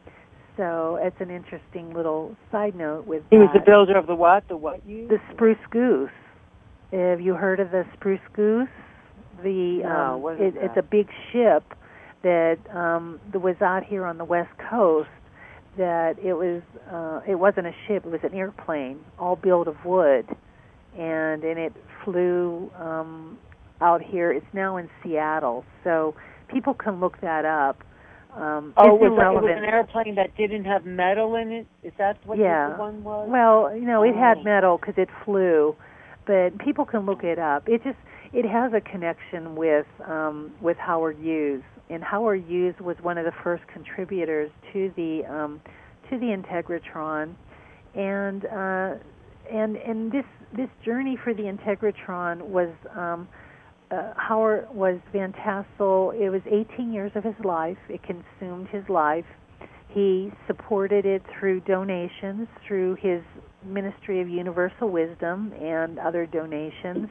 So it's an interesting little side note with He that. was the builder of the what? The what you? The Spruce Goose. Have you heard of the Spruce Goose? The no, um, what is it, that? It's a big ship that um, that was out here on the West Coast. That it was uh, it wasn't a ship; it was an airplane, all built of wood, and and it flew um, out here. It's now in Seattle, so people can look that up. Um, oh, it's was irrelevant. It was an airplane that didn't have metal in it? Is that what yeah. the one was? Well, you know, it oh. had metal because it flew, but people can look it up. It just it has a connection with um, with Howard Hughes, and Howard Hughes was one of the first contributors to the um, to the Integratron, and uh, and and this this journey for the Integratron was. Um, Uh, Howard was Van Tassel. It was eighteen years of his life. It consumed his life. He supported it through donations, through his Ministry of Universal Wisdom and other donations.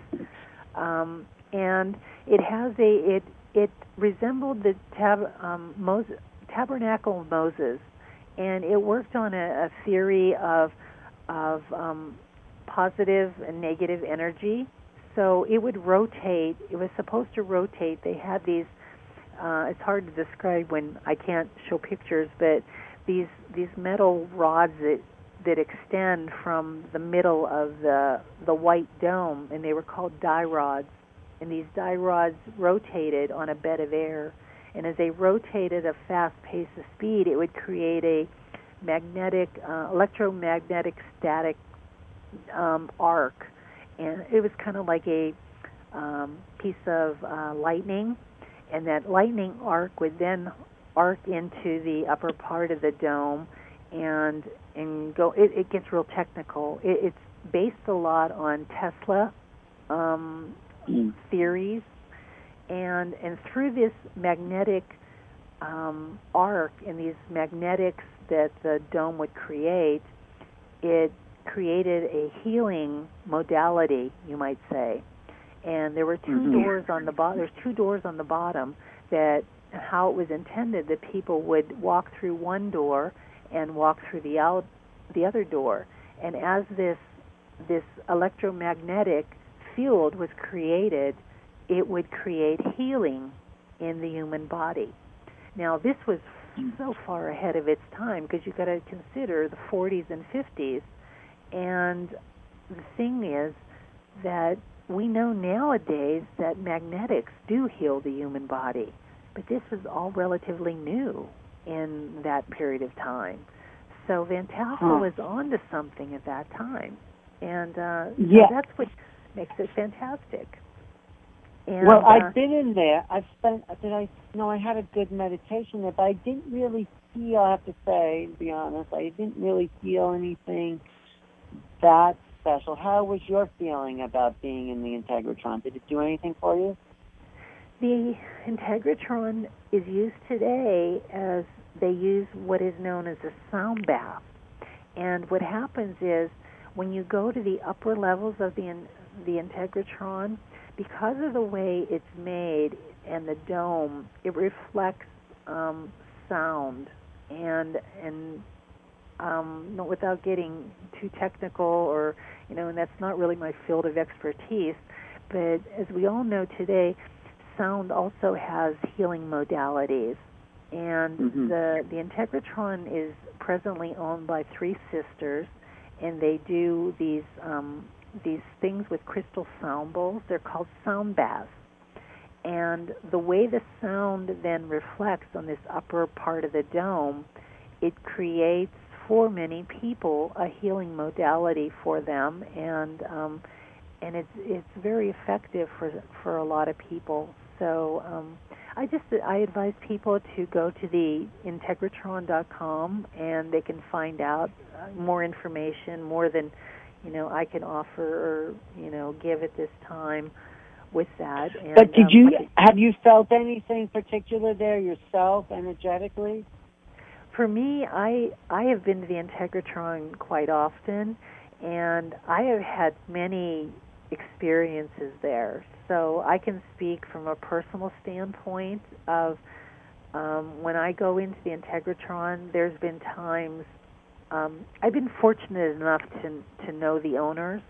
Um, and it has a it it resembled the tab, um, Moses, Tabernacle of Moses, and it worked on a, a theory of of um, positive and negative energy. So it would rotate. It was supposed to rotate. They had these. Uh, it's hard to describe when I can't show pictures, but these these metal rods that that extend from the middle of the the white dome, and they were called die rods. And these die rods rotated on a bed of air, And as they rotate at a fast pace of speed, it would create a magnetic, uh, electromagnetic static um, arc. And it was kind of like a um, piece of uh, lightning. And that lightning arc would then arc into the upper part of the dome and and go. It, it gets real technical. It, it's based a lot on Tesla um, mm. theories. And and through this magnetic um, arc and these magnetics that the dome would create, it created a healing modality, you might say. And there were two mm-hmm. doors on the bottom. There's two doors on the bottom that how it was intended that people would walk through one door and walk through the out the other door. And as this this electromagnetic field was created, it would create healing in the human body. Now, this was so far ahead of its time because you've got to consider the forties and fifties. And the thing is that we know nowadays that magnetics do heal the human body, but this was all relatively new in that period of time. So Van Tassel huh. was on to something at that time. And uh, yeah. so that's what makes it fantastic. And, well, uh, I've been in there. I've spent. Did I? No, I had a good meditation there, but I didn't really feel. I have to say, to be honest, I didn't really feel anything that special. How was your feeling about being in the Integratron? Did it do anything for you? The Integratron is used today as they use what is known as a sound bath. And what happens is when you go to the upper levels of the the Integratron, because of the way it's made and the dome, it reflects um, sound. And and um, no, without getting too technical, or you know, and that's not really my field of expertise. But as we all know today, sound also has healing modalities. And mm-hmm. the the Integratron is presently owned by three sisters, and they do these um, these things with crystal sound bowls. They're called sound baths. And the way the sound then reflects on this upper part of the dome, it creates for many people a healing modality for them, and um, and it's it's very effective for for a lot of people. So um, I just I advise people to go to the Integratron dot com, and they can find out more information, more than you know I can offer or you know give at this time with that. And, but did um, you have you felt anything particular there yourself, energetically? For me, I I have been to the Integratron quite often, and I have had many experiences there. So I can speak from a personal standpoint of um, when I go into the Integratron, there's been times, um, I've been fortunate enough to to know the owners.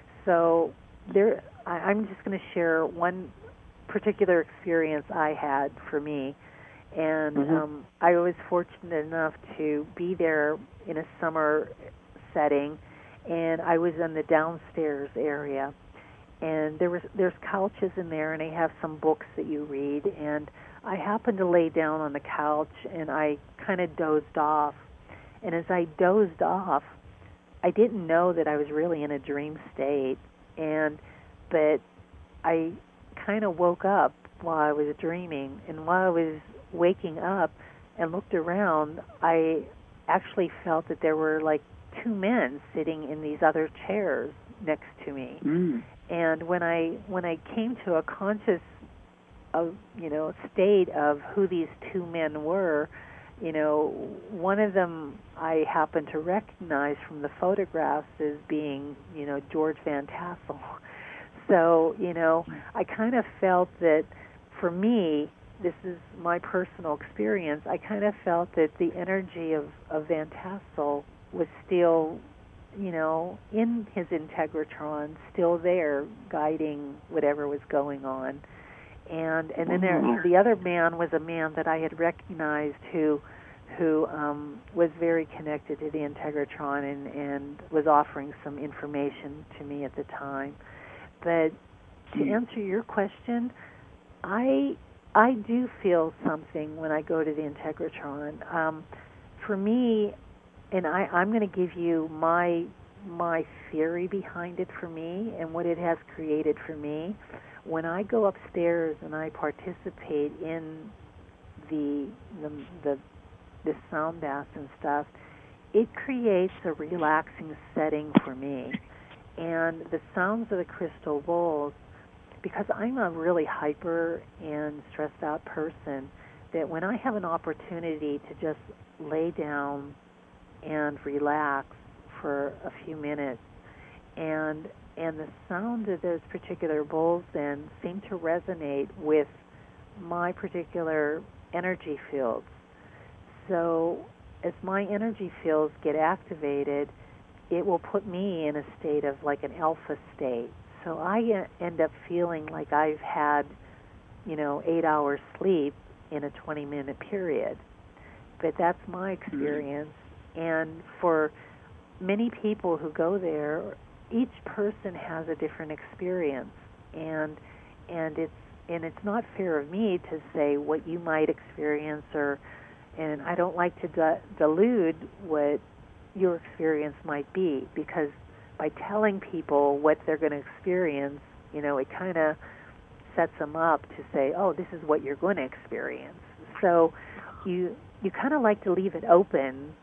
So there, I, I'm just going to share one particular experience I had for me. And mm-hmm. um, I was fortunate enough to be there in a summer setting, and I was in the downstairs area. And there was there's couches in there, and they have some books that you read. And I happened to lay down on the couch, and I kind of dozed off. And as I dozed off, I didn't know that I was really in a dream state. And but I kind of woke up while I was dreaming, and while I was waking up and looked around, I actually felt that there were like two men sitting in these other chairs next to me. Mm. And when I when I came to a conscious of you know state of who these two men were, you know, one of them I happened to recognize from the photographs as being, you know, George Van Tassel. So, you know, I kind of felt that for me, this is my personal experience, I kind of felt that the energy of, of Van Tassel was still, you know, in his Integratron, still there, guiding whatever was going on. And and then there, the other man was a man that I had recognized who who um, was very connected to the Integratron and, and was offering some information to me at the time. But to answer your question, I I do feel something when I go to the Integratron. Um, for me, and I, I'm going to give you my my theory behind it for me and what it has created for me. When I go upstairs and I participate in the the the, the sound baths and stuff, it creates a relaxing setting for me. And the sounds of the crystal bowls, because I'm a really hyper and stressed out person, that when I have an opportunity to just lay down and relax for a few minutes, and and the sound of those particular bowls then seem to resonate with my particular energy fields. So as my energy fields get activated, it will put me in a state of like an alpha state. So I end up feeling like I've had, you know, eight hours sleep in a twenty-minute period. But that's my experience. Mm-hmm. And for many people who go there, each person has a different experience. And and it's and it's not fair of me to say what you might experience, or and I don't like to de- delude what your experience might be, because by telling people what they're going to experience, you know, it kind of sets them up to say, oh, this is what you're going to experience. So you you kind of like to leave it open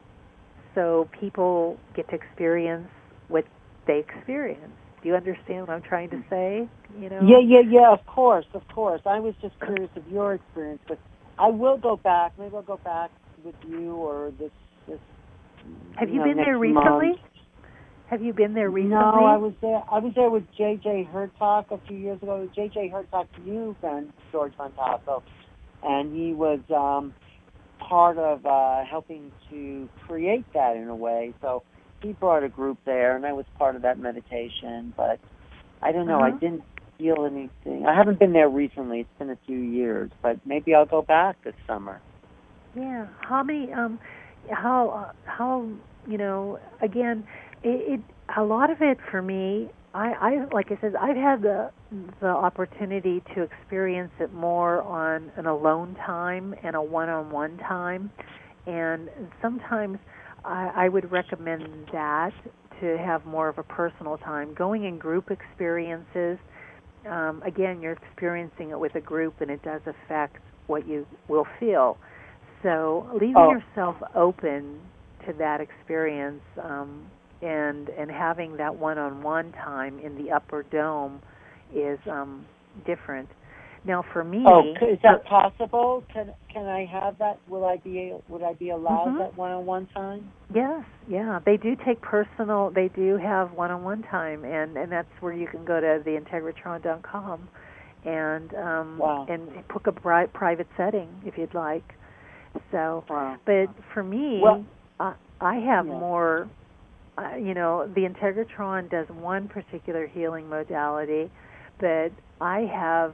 so people get to experience what they experience. Do you understand what I'm trying to say? You know? Yeah, yeah, yeah, of course, of course. I was just curious of your experience, but I will go back. Maybe I'll go back with you or this this Have you, you know, been there recently? Month. Have you been there recently? No, I was there. I was there with J J Hertzog a few years ago. J J Hertzog knew friend George Montasso, and he was um, part of uh, helping to create that in a way. So he brought a group there, and I was part of that meditation. But I don't know. Uh-huh. I didn't feel anything. I haven't been there recently. It's been a few years, but maybe I'll go back this summer. Yeah. How many? Um, how? Uh, how? You know? Again, it, it. A lot of it for me. I, I. Like I said, I've had the the opportunity to experience it more on an alone time and a one-on-one time, and sometimes I, I would recommend that to have more of a personal time. Going in group experiences. Um, again, you're experiencing it with a group, and it does affect what you will feel. So leaving oh. yourself open to that experience um, and and having that one-on-one time in the upper dome is um, different. Now, for me, oh, is that possible? Can can I have that? Will I be would I be allowed mm-hmm. that one-on-one time? Yes, yeah, they do take personal. They do have one-on-one time, and, and that's where you can go to the integratron dot com and um, wow. and book a pri- private setting if you'd like. So, wow. but for me, well, uh, I have yeah. more. Uh, you know, the Integratron does one particular healing modality, but I have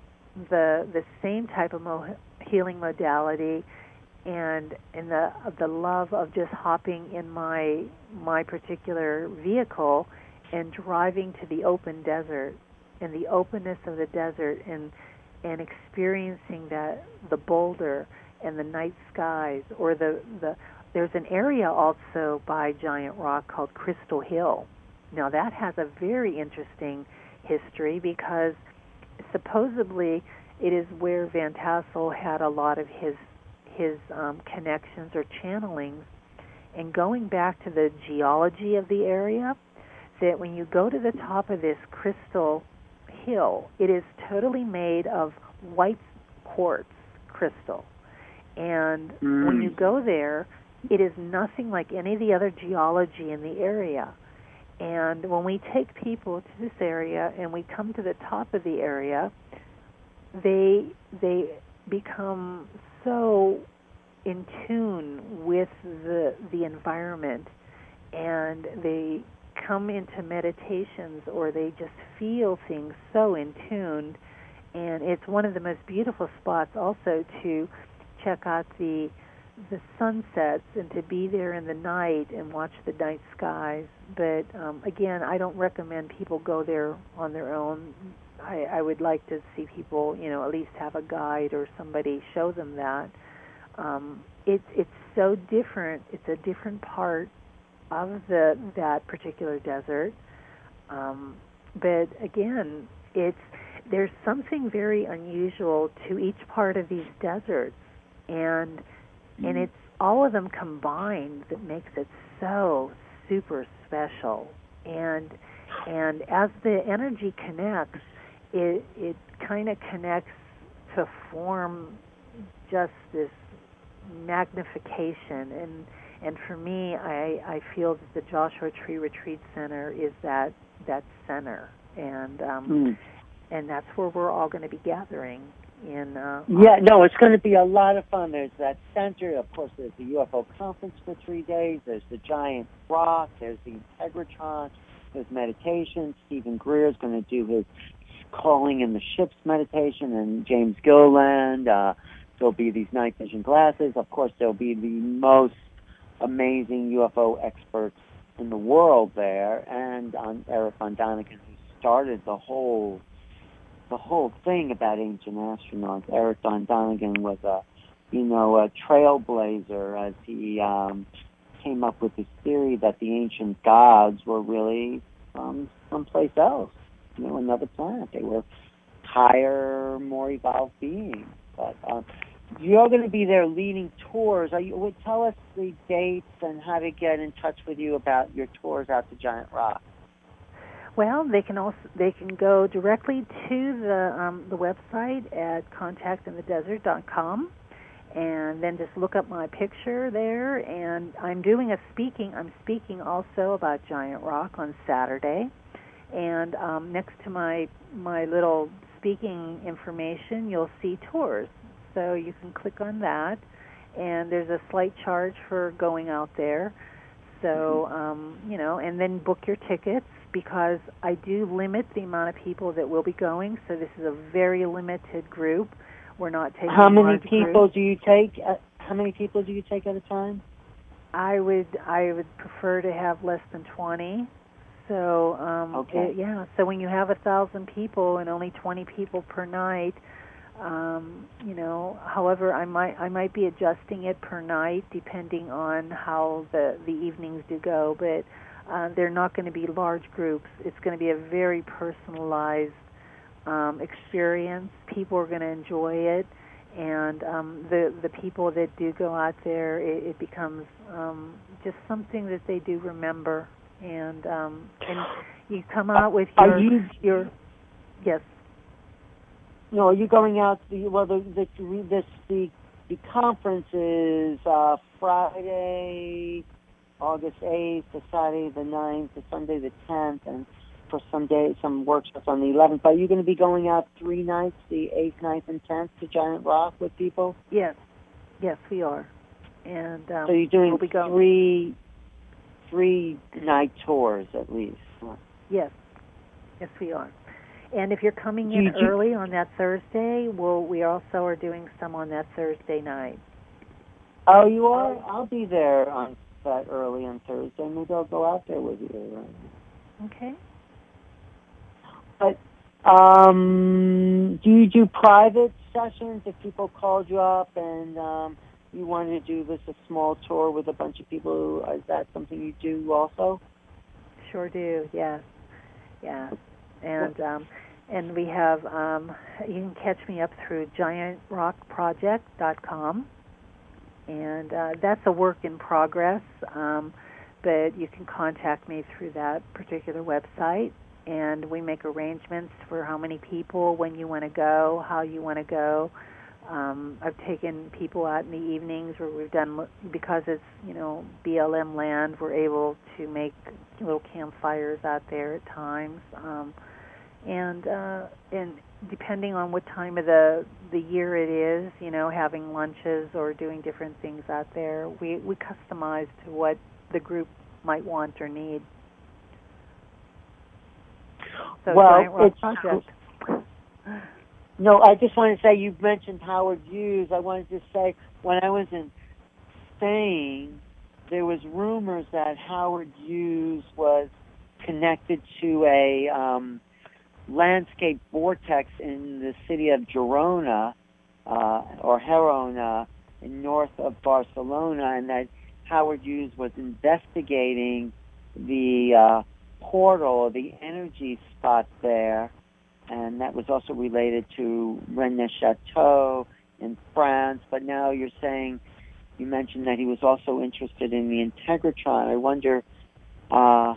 the the same type of mo- healing modality, and and the the love of just hopping in my my particular vehicle and driving to the open desert, and the openness of the desert, and and experiencing that the boulder and the night skies, or the the there's an area also by Giant Rock called Crystal Hill. Now that has a very interesting history, because supposedly it is where Van Tassel had a lot of his his um, connections or channelings. And going back to the geology of the area, that when you go to the top of this Crystal Hill, it is totally made of white quartz crystal. And mm. when you go there, it is nothing like any of the other geology in the area. And when we take people to this area and we come to the top of the area, they they become so in tune with the the environment, and they come into meditations, or they just feel things so in tune. And it's one of the most beautiful spots also to check out the the sunsets and to be there in the night and watch the night skies. But um, again, I don't recommend people go there on their own. I, I would like to see people, you know, at least have a guide or somebody show them that. Um, it, it's so different. It's a different part of the that particular desert. Um, but again, it's there's something very unusual to each part of these deserts, and mm-hmm. and it's all of them combined that makes it so super special. And and as the energy connects, it it kind of connects to form just this magnification. And and for me, I, I feel that the Joshua Tree Retreat Center is that that center, and um, mm. and that's where we're all going to be gathering. In uh, yeah, no, it's going to be a lot of fun. There's that center, of course. There's the U F O conference for three days. There's the giant rock. There's the Integratron. There's meditation. Stephen Greer is going to do his calling in the ships meditation, and James Gilliland. Uh, there'll be these night vision glasses. Of course, there'll be the most amazing U F O experts in the world there, and um, Eric Von Daniken, who started the whole the whole thing about ancient astronauts. Eric Von Daniken was a, you know, a trailblazer as he um, came up with this theory that the ancient gods were really from someplace else, you know, another planet. They were higher, more evolved beings. But um, you're going to be there leading tours. Are you, would tell us the dates and how to get in touch with you about your tours out to Giant Rock. Well, they can also they can go directly to the um, the website at contact in the desert dot com, and then just look up my picture there. And I'm doing a speaking. I'm speaking also about Giant Rock on Saturday, and um, next to my my little speaking information, you'll see tours. So you can click on that, and there's a slight charge for going out there. So um, you know, and then book your tickets, because I do limit the amount of people that will be going. So this is a very limited group. We're not taking How many people groups. do you take? At, how many people do you take at a time? I would I would prefer to have less than twenty. So um, okay. it, yeah. So when you have a thousand people and only twenty people per night, um, you know. However, I might I might be adjusting it per night depending on how the the evenings do go, but. Uh, they're not going to be large groups. It's going to be a very personalized um, experience. People are going to enjoy it, and um, the the people that do go out there, it, it becomes um, just something that they do remember. And um, and you come out with your are you, your yes. No, are you going out? The, well, the the this the the conference is uh, Friday, August eighth to Saturday the ninth to Sunday the tenth, and for some day, some workshops on the eleventh. But are you going to be going out three nights, the eighth, ninth, and tenth to Giant Rock with people? Yes. Yes, we are. And um, so you're doing we'll be going. three, three night tours at least. Yes. Yes, we are. And if you're coming in you, early on that Thursday, we'll, we also are doing some on that Thursday night. Oh, you are? I'll be there on that early on Thursday. Maybe I'll go out there with you. Okay. But um, do you do private sessions if people called you up and um, you wanted to do this a small tour with a bunch of people? Is that something you do also? Sure do. Yes. Yeah. And um, and we have um, you can catch me up through giant rock project dot com. And uh, that's a work in progress, um, but you can contact me through that particular website, and we make arrangements for how many people, when you want to go, how you want to go. Um, I've taken people out in the evenings where we've done, because it's, you know, B L M land, we're able to make little campfires out there at times. Um, and uh, and depending on what time of the the year it is, you know, having lunches or doing different things out there, we we customize to what the group might want or need. So well, Giant Rock it's Project. No, I just want to say, you mentioned Howard Hughes. I wanted to say, when I was in Spain, there was rumors that Howard Hughes was connected to a um, landscape vortex in the city of Girona, uh, or Gerona, north of Barcelona, and that Howard Hughes was investigating the uh, portal, the energy spot there, and that was also related to Rennes Chateau in France. But now you're saying, you mentioned that he was also interested in the Integratron. I wonder, uh,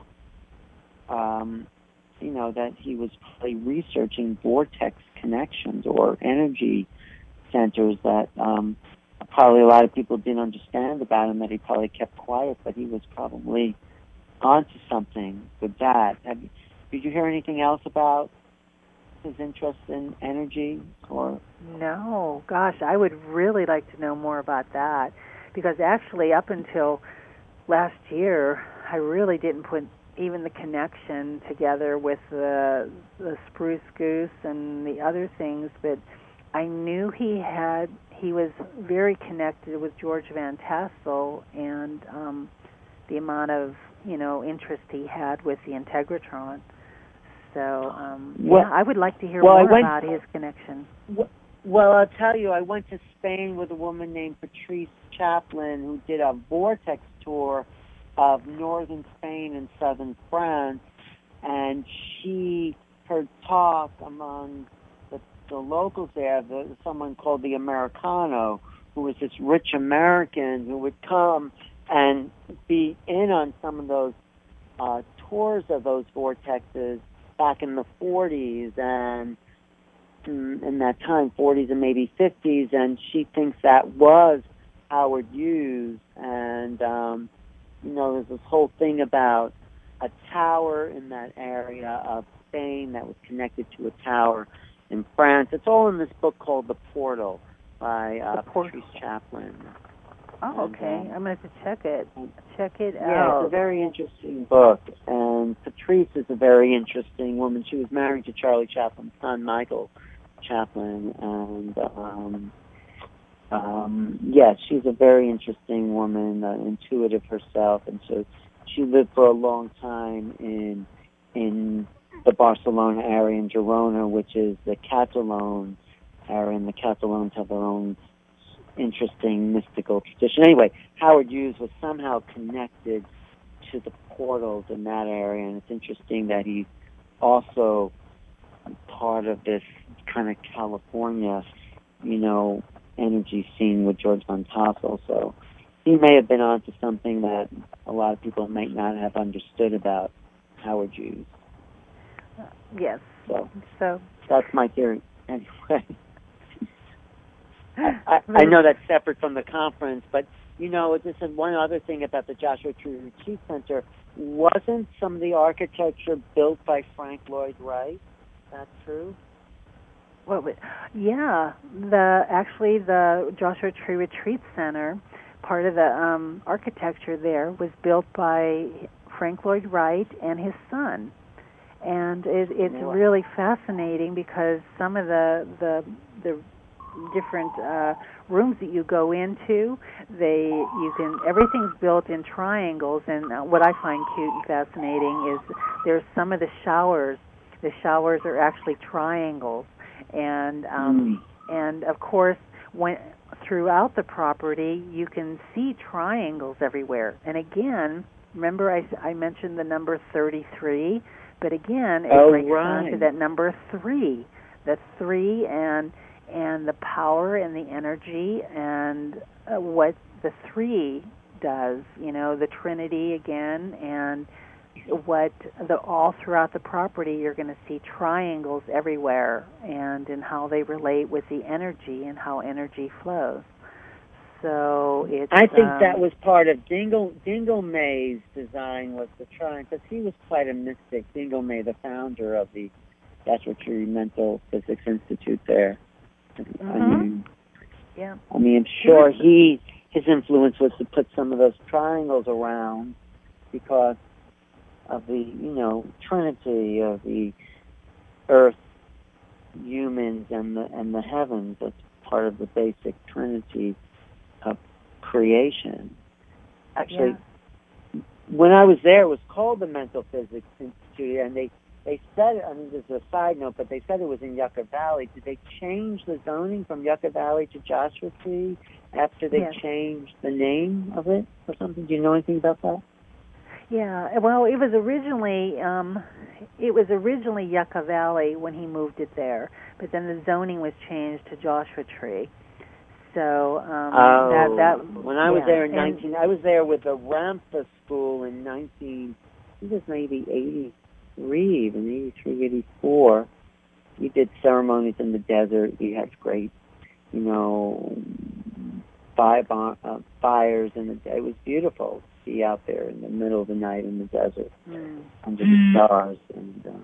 um, you know, that he was probably researching vortex connections or energy centers that um, probably a lot of people didn't understand about him, that he probably kept quiet, but he was probably onto something with that. Have you, did you hear anything else about his interest in energy? Or No, gosh, I would really like to know more about that, because actually up until last year, I really didn't put even the connection together with the, the spruce goose and the other things, but I knew he had, he was very connected with George Van Tassel and um, the amount of, you know, interest he had with the Integratron. So, um, well, yeah, I would like to hear well, more went, about his connection. Well, I'll tell you, I went to Spain with a woman named Patrice Chaplin, who did a vortex tour of northern Spain and southern France, and she heard talk among the, the locals there, the, someone called the Americano, who was this rich American who would come and be in on some of those uh, tours of those vortexes back in the forties and in, in that time, forties and maybe fifties, and she thinks that was Howard Hughes. And um, you know, there's this whole thing about a tower in that area of Spain that was connected to a tower in France. It's all in this book called The Portal by uh, Patrice Chaplin. Oh, okay. And, um, I'm going to have to check it. Check it yeah, out. Yeah, it's a very interesting book. And Patrice is a very interesting woman. She was married to Charlie Chaplin's son, Michael Chaplin. And, um, um, yes, she's a very interesting woman, uh, intuitive herself. And so she lived for a long time in in the Barcelona area in Girona, which is the Catalan area. And the Catalans have their own interesting mystical tradition. Anyway, Howard Hughes was somehow connected to the portals in that area, and it's interesting that he's also part of this kind of California, you know, energy scene with George Van Tassel. So he may have been onto something that a lot of people might not have understood about Howard Hughes. Uh, yes. So, so that's my theory. Anyway. I, I know that's separate from the conference, but, you know, just one other thing about the Joshua Tree Retreat Center. Wasn't some of the architecture built by Frank Lloyd Wright? That's true? Well, yeah. The actually, the Joshua Tree Retreat Center, part of the um, architecture there was built by Frank Lloyd Wright and his son. And it, it's wow. really fascinating because some of the the, the different uh, rooms that you go into, they you can everything's built in triangles, and uh, what I find cute and fascinating is there's some of the showers. The showers are actually triangles, and um, mm. and of course, when throughout the property you can see triangles everywhere. And again, remember I, I mentioned the number thirty-three, but again it oh, breaks right. down to that number three. That's three and and the power and the energy and uh, what the three does, you know, the Trinity again, and what the all throughout the property you're going to see triangles everywhere, and in how they relate with the energy and how energy flows. So it's I think um, that was part of Dingle Dingle May's design, was the triangle, because he was quite a mystic. Dingle May, the founder of the Joshua Tree Mental Physics Institute there. Mm-hmm. I mean, yeah. I mean, I'm sure he his influence was to put some of those triangles around because of the, you know, trinity of the earth, humans, and the and the heavens. That's part of the basic trinity of creation. Actually, yeah. when I was there, it was called the Mental Physics Institute, and they they said, I mean, this is a side note, but they said it was in Yucca Valley. Did they change the zoning from Yucca Valley to Joshua Tree after they Yes. changed the name of it or something? Do you know anything about that? Yeah, well, it was originally um, it was originally Yucca Valley when he moved it there, but then the zoning was changed to Joshua Tree. So um, oh, that that when I was yeah, there in and, nineteen, I was there with the Rampa School in nineteen. I think it was maybe eighty-three, even eighty-three, eighty-four. We did ceremonies in the desert. We had great, you know, fire bon- uh, fires in the day. It was beautiful to be out there in the middle of the night in the desert mm, under the stars. And uh,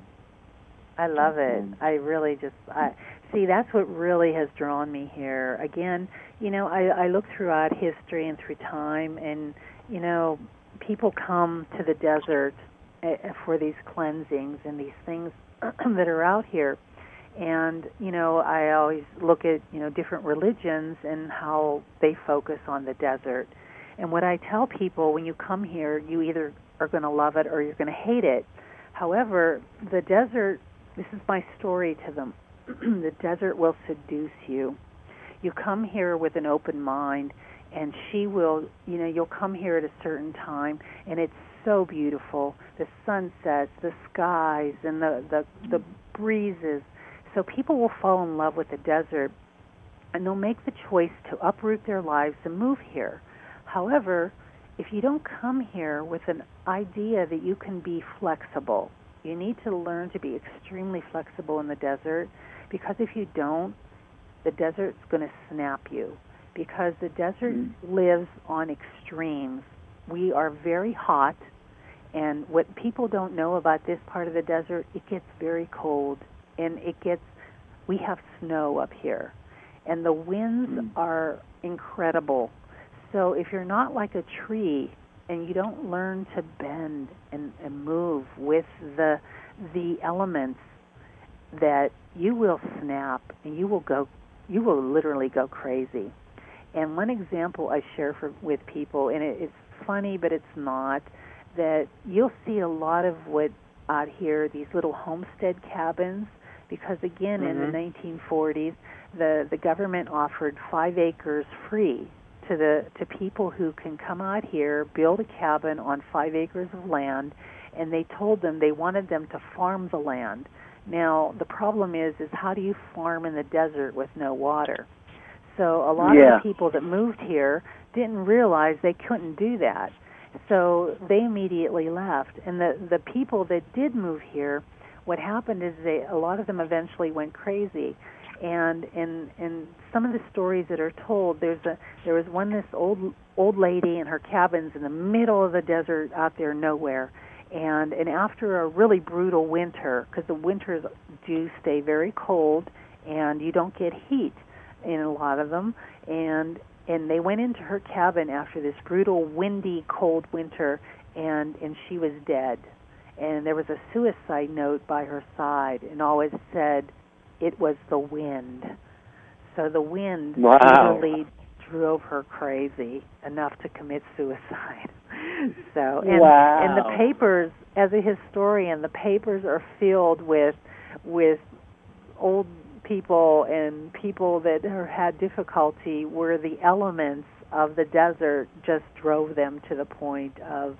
I love it. and, I really just I see that's what really has drawn me here. Again, you know, I, I look throughout history and through time, and you know, people come to the desert uh, for these cleansings and these things that are out here. And, you know, I always look at, you know, different religions and how they focus on the desert. And what I tell people, when you come here, you either are going to love it or you're going to hate it. However, the desert, this is my story to them, the desert will seduce you. You come here with an open mind, and she will, you know, you'll come here at a certain time, and it's so beautiful. The sunsets, the skies, and the, the, the breezes. So people will fall in love with the desert, and they'll make the choice to uproot their lives and move here. However, if you don't come here with an idea that you can be flexible, you need to learn to be extremely flexible in the desert, because if you don't, the desert's going to snap you, because the desert mm-hmm. lives on extremes. We are very hot, and what people don't know about this part of the desert, it gets very cold. And it gets, we have snow up here, and the winds mm. are incredible. So if you're not like a tree and you don't learn to bend and, and move with the the elements, that you will snap and you will go, you will literally go crazy. And one example I share for, with people, and it, it's funny but it's not, that you'll see a lot of what out here, these little homestead cabins. Because again, mm-hmm. in the nineteen forties, the, the government offered five acres free to the to people who can come out here, build a cabin on five acres of land, and they told them they wanted them to farm the land. Now the problem is, is how do you farm in the desert with no water? So a lot yeah. of the people that moved here didn't realize they couldn't do that. So they immediately left, and the the people that did move here, what happened is they, a lot of them eventually went crazy, and in in some of the stories that are told, there's a there was one this old old lady in her cabins in the middle of the desert out there nowhere, and and after a really brutal winter, because the winters do stay very cold and you don't get heat in a lot of them, and and they went into her cabin after this brutal windy cold winter, and and she was dead. And there was a suicide note by her side, and always said it was the wind. So the wind wow. literally drove her crazy enough to commit suicide. So, and, wow. and the papers, as a historian, the papers are filled with with old people and people that are, had difficulty where the elements of the desert just drove them to the point of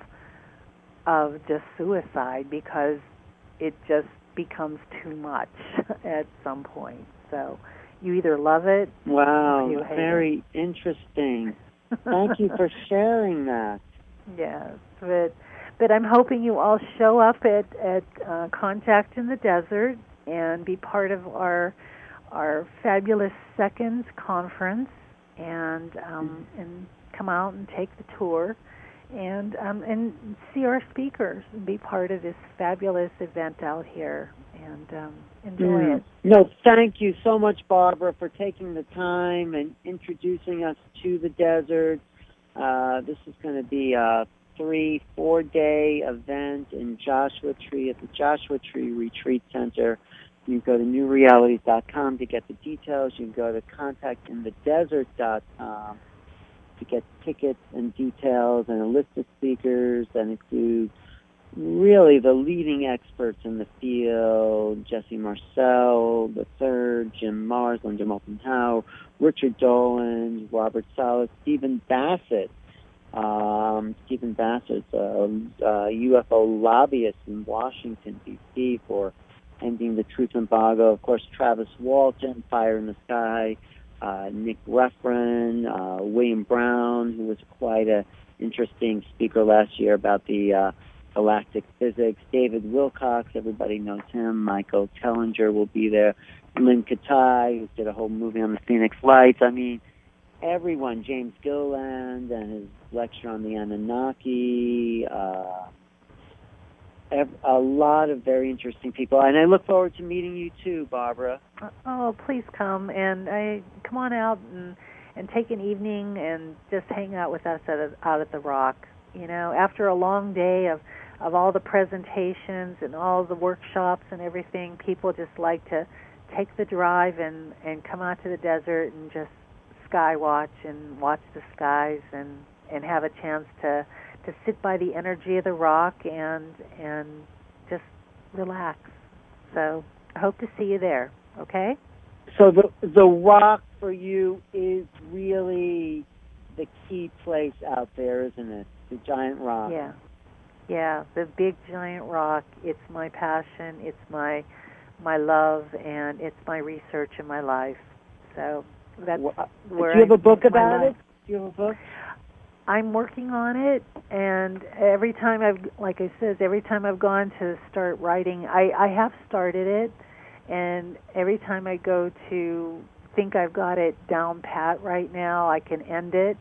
of just suicide, because it just becomes too much at some point. So you either love it wow, or you hate very it. interesting. Thank you for sharing that. Yes, but but I'm hoping you all show up at at uh, Contact in the Desert and be part of our our fabulous Seconds conference, and um, mm-hmm. and come out and take the tour. And um, and see our speakers and be part of this fabulous event out here, and um, enjoy mm. it. No, thank you so much, Barbara, for taking the time and introducing us to the desert. Uh, this is going to be a three, four-day event in Joshua Tree at the Joshua Tree Retreat Center. You can go to new realities dot com to get the details. You can go to contact in the desert dot com to get tickets and details and a list of speakers that includes really the leading experts in the field: Jesse Marcel the third, Jim Mars, Linda Moulton Howe, Richard Dolan, Robert Salas, Stephen Bassett. Um, Stephen Bassett's a, a U F O lobbyist in Washington, D C for ending the truth embargo. Of course, Travis Walton, Fire in the Sky, uh, Nick Ruffren, uh, William Brown, who was quite a interesting speaker last year about the uh, galactic physics. David Wilcox, everybody knows him. Michael Tellinger will be there. Lynn Katai, who did a whole movie on the Phoenix Lights. I mean, everyone. James Gilland and his lecture on the Anunnaki. Uh, a lot of very interesting people. And I look forward to meeting you too, Barbara. Oh, please come. And I come on out and, and take an evening and just hang out with us at a, out at the Rock. You know, after a long day of, of all the presentations and all the workshops and everything, people just like to take the drive and, and come out to the desert and just sky watch and watch the skies and, and have a chance to, to sit by the energy of the Rock and and just relax. So I hope to see you there, okay? So the the Rock for you is really the key place out there, isn't it? The giant rock. Yeah. Yeah, the big giant rock. It's my passion, it's my my love, and it's my research in my life. So that's well, where do you have a book I, about it? Do you have a book? I'm working on it, and every time I've, like I said, every time I've gone to start writing, I, I have started it, and every time I go to think I've got it down pat right now, I can end it,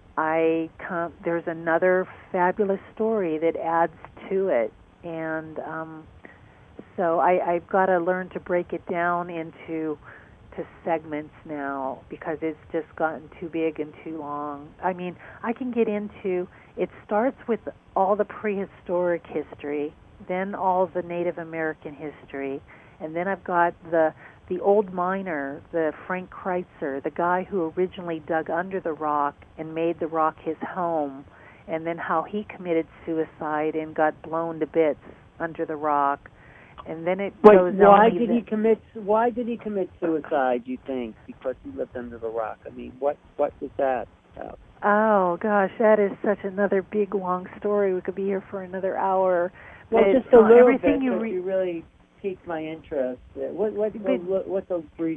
I come, there's another fabulous story that adds to it, and um, so I, I've got to learn to break it down into to segments now because it's just gotten too big and too long. I mean, I can get into, it starts with all the prehistoric history, then all the Native American history, and then I've got the the old miner, the Frank Kreitzer, the guy who originally dug under the rock and made the rock his home, and then how he committed suicide and got blown to bits under the rock. And then it Wait, goes why on did even, he commit? Why did he commit suicide? Do you think because he lived under the rock? I mean, what what was that about? Oh gosh, that is such another big long story. We could be here for another hour. Well, But just a little everything bit. You, but re- you really piqued my interest. What what but, what what's a brief?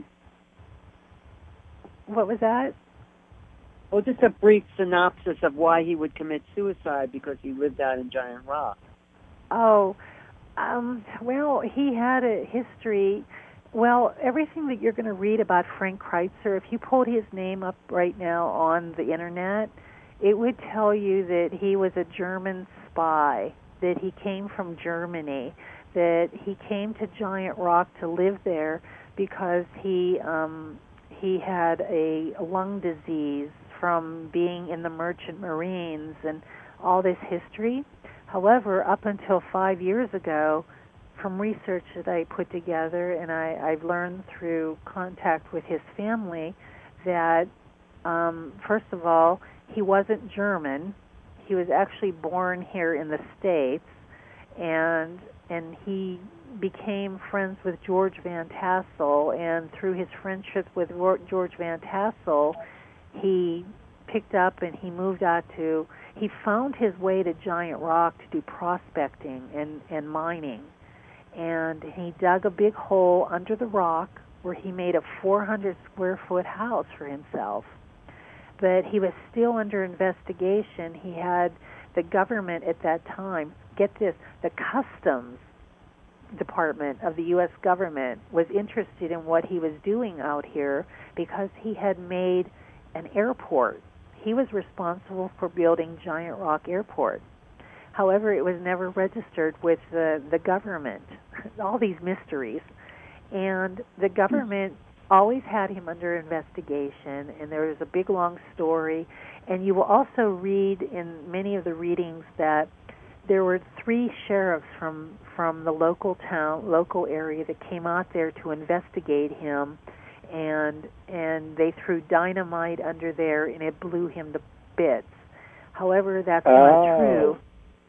What was that? Well, just a brief synopsis of why he would commit suicide because he lived out in Giant Rock. Oh. Um, well, he had a history. Well, everything that you're going to read about Frank Kreitzer, if you pulled his name up right now on the Internet, it would tell you that he was a German spy, that he came from Germany, that he came to Giant Rock to live there because he um, he had a lung disease from being in the Merchant Marines and all this history. However, up until five years ago, from research that I put together, and I, I've learned through contact with his family, that um, first of all, he wasn't German. He was actually born here in the States, and and he became friends with George Van Tassel, and through his friendship with George Van Tassel, he picked up and he moved out to, he found his way to Giant Rock to do prospecting and, and mining. And he dug a big hole under the rock where he made a four hundred square foot house for himself. But he was still under investigation. He had the government at that time, get this, the customs department of the U S government was interested in what he was doing out here because he had made an airport. He was responsible for building Giant Rock Airport. However, it was never registered with the, the government. All these mysteries. And the government always had him under investigation, and there was a big, long story. And you will also read in many of the readings that there were three sheriffs from, from the local town, local area that came out there to investigate him, and and they threw dynamite under there, and it blew him to bits. However, that's oh. not true.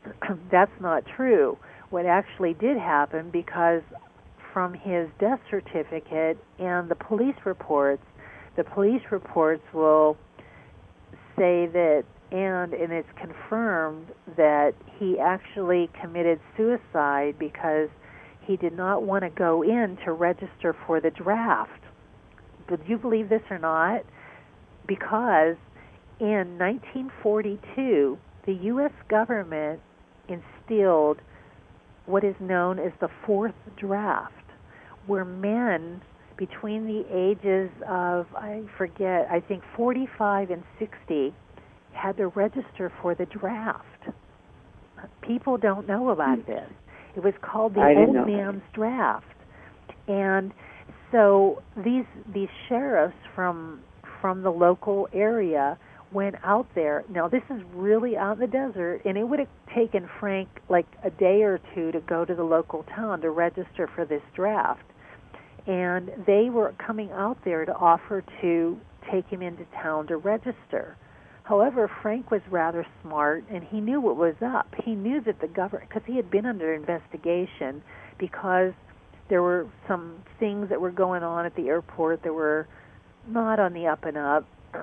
that's not true. What actually did happen, because from his death certificate and the police reports, the police reports will say that, and and it's confirmed that he actually committed suicide because he did not want to go in to register for the draft. Would you believe this or not? Because in nineteen forty-two, the U S government instilled what is known as the fourth draft, where men between the ages of, I forget, I think forty-five and sixty had to register for the draft. People don't know about this. It was called the Old Man's Draft. And so these these sheriffs from from the local area went out there. Now, this is really out in the desert, and it would have taken Frank like a day or two to go to the local town to register for this draft. And they were coming out there to offer to take him into town to register. However, Frank was rather smart, and he knew what was up. He knew that the government, because he had been under investigation, because there were some things that were going on at the airport that were not on the up and up,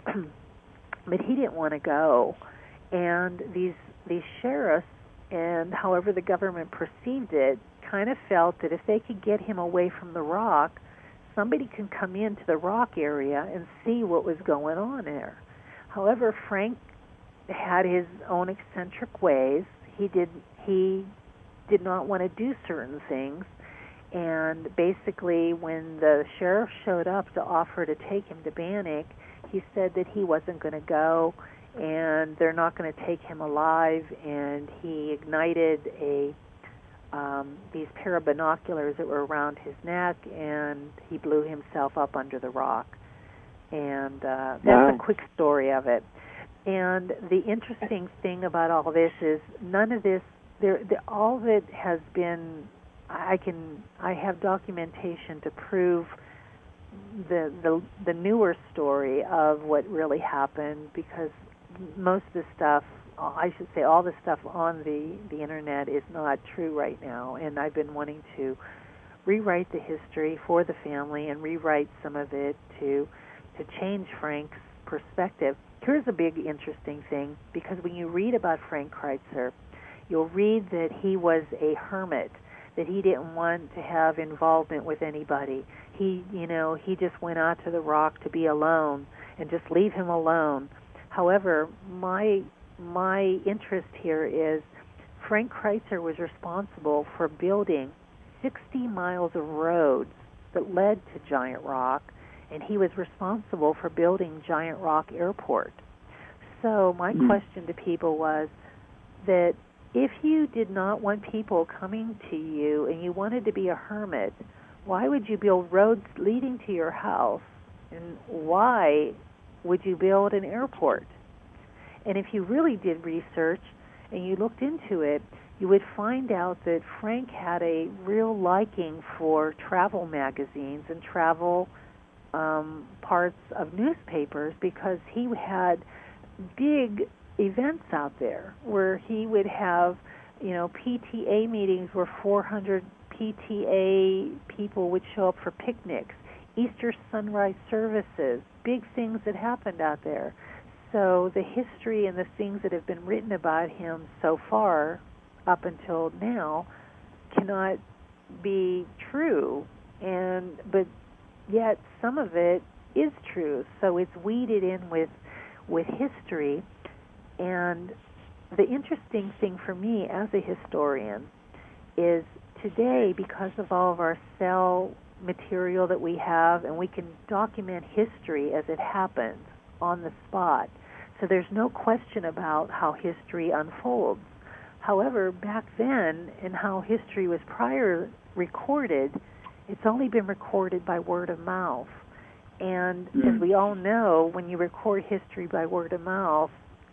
but he didn't want to go. And these these sheriffs, and however the government perceived it, kind of felt that if they could get him away from the Rock, somebody can come into the Rock area and see what was going on there. However, Frank had his own eccentric ways. He did he did not want to do certain things, and basically when the sheriff showed up to offer to take him to Bannack, he said that he wasn't going to go, and they're not going to take him alive, and he ignited a um, these pair of binoculars that were around his neck, and he blew himself up under the rock. And uh, that's wow. a quick story of it. And the interesting thing about all this is none of this, there, the, all of it has been, I can, I have documentation to prove the, the the newer story of what really happened, because most of the stuff, I should say all the stuff on the, the internet is not true right now. And I've been wanting to rewrite the history for the family and rewrite some of it to to change Frank's perspective. Here's a big interesting thing, because when you read about Frank Kreitzer, you'll read that he was a hermit, that he didn't want to have involvement with anybody. He, you know, he just went out to the Rock to be alone and just leave him alone. However, my my interest here is Frank Kreitzer was responsible for building sixty miles of roads that led to Giant Rock, and he was responsible for building Giant Rock Airport. So my mm. question to people was that if you did not want people coming to you and you wanted to be a hermit, why would you build roads leading to your house? And why would you build an airport? And if you really did research and you looked into it, you would find out that Frank had a real liking for travel magazines and travel um, parts of newspapers, because he had big events out there where he would have, you know, P T A meetings where four hundred P T A people would show up for picnics, Easter sunrise services, big things that happened out there. So the history and the things that have been written about him so far, up until now, cannot be true, and but yet some of it is true. So it's weeded in with with history. And the interesting thing for me as a historian is today, because of all of our cell material that we have, and we can document history as it happens on the spot. So there's no question about how history unfolds. However, back then, and how history was prior recorded, it's only been recorded by word of mouth. And mm. as we all know, when you record history by word of mouth,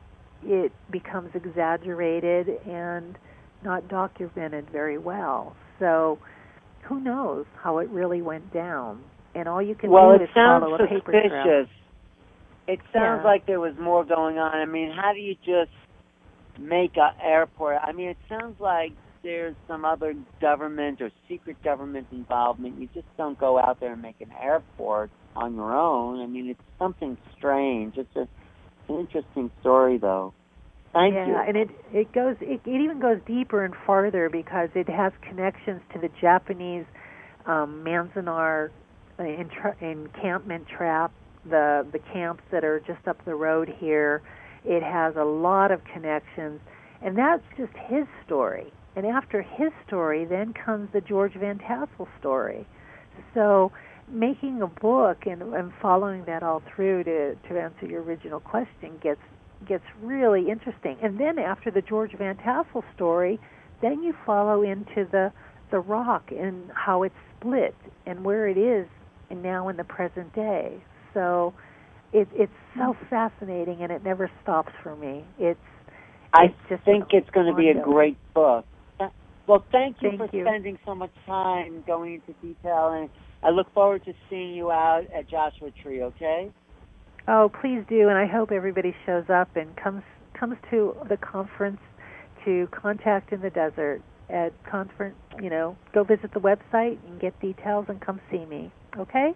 it becomes exaggerated and not documented very well. So who knows how it really went down? And all you can well, do is follow a paper trail. It sounds yeah. like there was more going on. I mean, how do you just make an airport. I mean, it sounds like there's some other government or secret government involvement. You just don't go out there and make an airport on your own. I mean, it's something strange. It's a, an interesting story, though. Thank yeah, you. Yeah, and it it goes it, it even goes deeper and farther because it has connections to the Japanese um, Manzanar uh, entra- encampment trap, the the camps that are just up the road here. It has a lot of connections, and that's just his story. And after his story, then comes the George Van Tassel story. So making a book and, and following that all through to, to answer your original question gets gets really interesting. And then after the George Van Tassel story, then you follow into the the rock and how it's split and where it is and now in the present day. So it, it's so fascinating, and it never stops for me. It's, it's I just think it's going to be a great book. Well, thank you thank for you. spending so much time going into detail, and I look forward to seeing you out at Joshua Tree, okay? Oh, please do, and I hope everybody shows up and comes comes to the conference to Contact in the Desert at conference. You know, go visit the website and get details and come see me. Okay?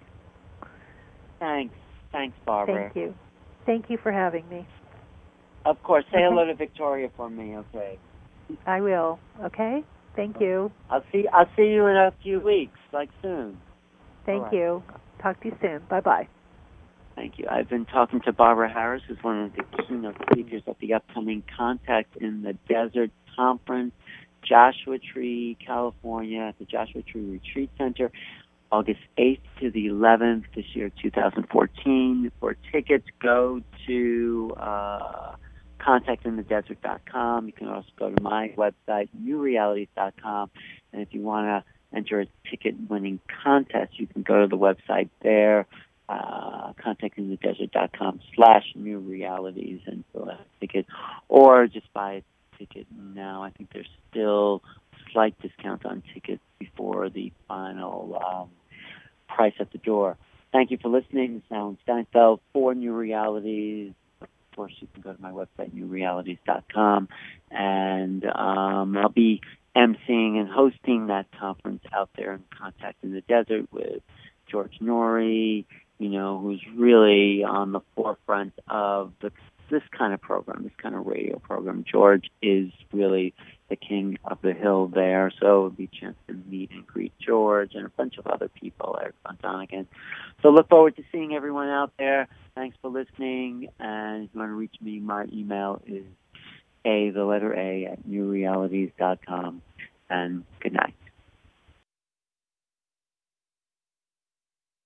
Thanks, thanks, Barbara. Thank you. Thank you for having me. Of course. Say okay. hello to Victoria for me, okay? I will. Okay. Thank you. I'll see. I'll see you in a few weeks, like soon. Thank right. you. Talk to you soon. Bye bye. Thank you. I've been talking to Barbara Harris, who's one of the keynote speakers at the upcoming Contact in the Desert Conference, Joshua Tree, California, at the Joshua Tree Retreat Center, August eighth to the eleventh this year, two thousand fourteen. For tickets, go to uh, contact in the desert dot com. You can also go to my website, new realities dot com. And if you want to enter a ticket-winning contest, you can go to the website there, uh, contact in the desert dot com slash new realities and fill out a ticket. Or just buy a ticket now. I think there's still slight discounts on tickets before the final um, price at the door. Thank you for listening. This is Alan Steinfeld for New Realities. Of course, you can go to my website, new realities dot com, and um, I'll be emceeing and hosting that conference out there in Contact in the Desert with George Norrie, you know, who's really on the forefront of the, this kind of program, this kind of radio program. George is really the king of the hill there, so it'll be a chance to meet and greet George and a bunch of other people, Eric Von Donigan. So look forward to seeing everyone out there. Thanks for listening, and if you want to reach me, my email is A, the letter A, at new realities dot com, and good night.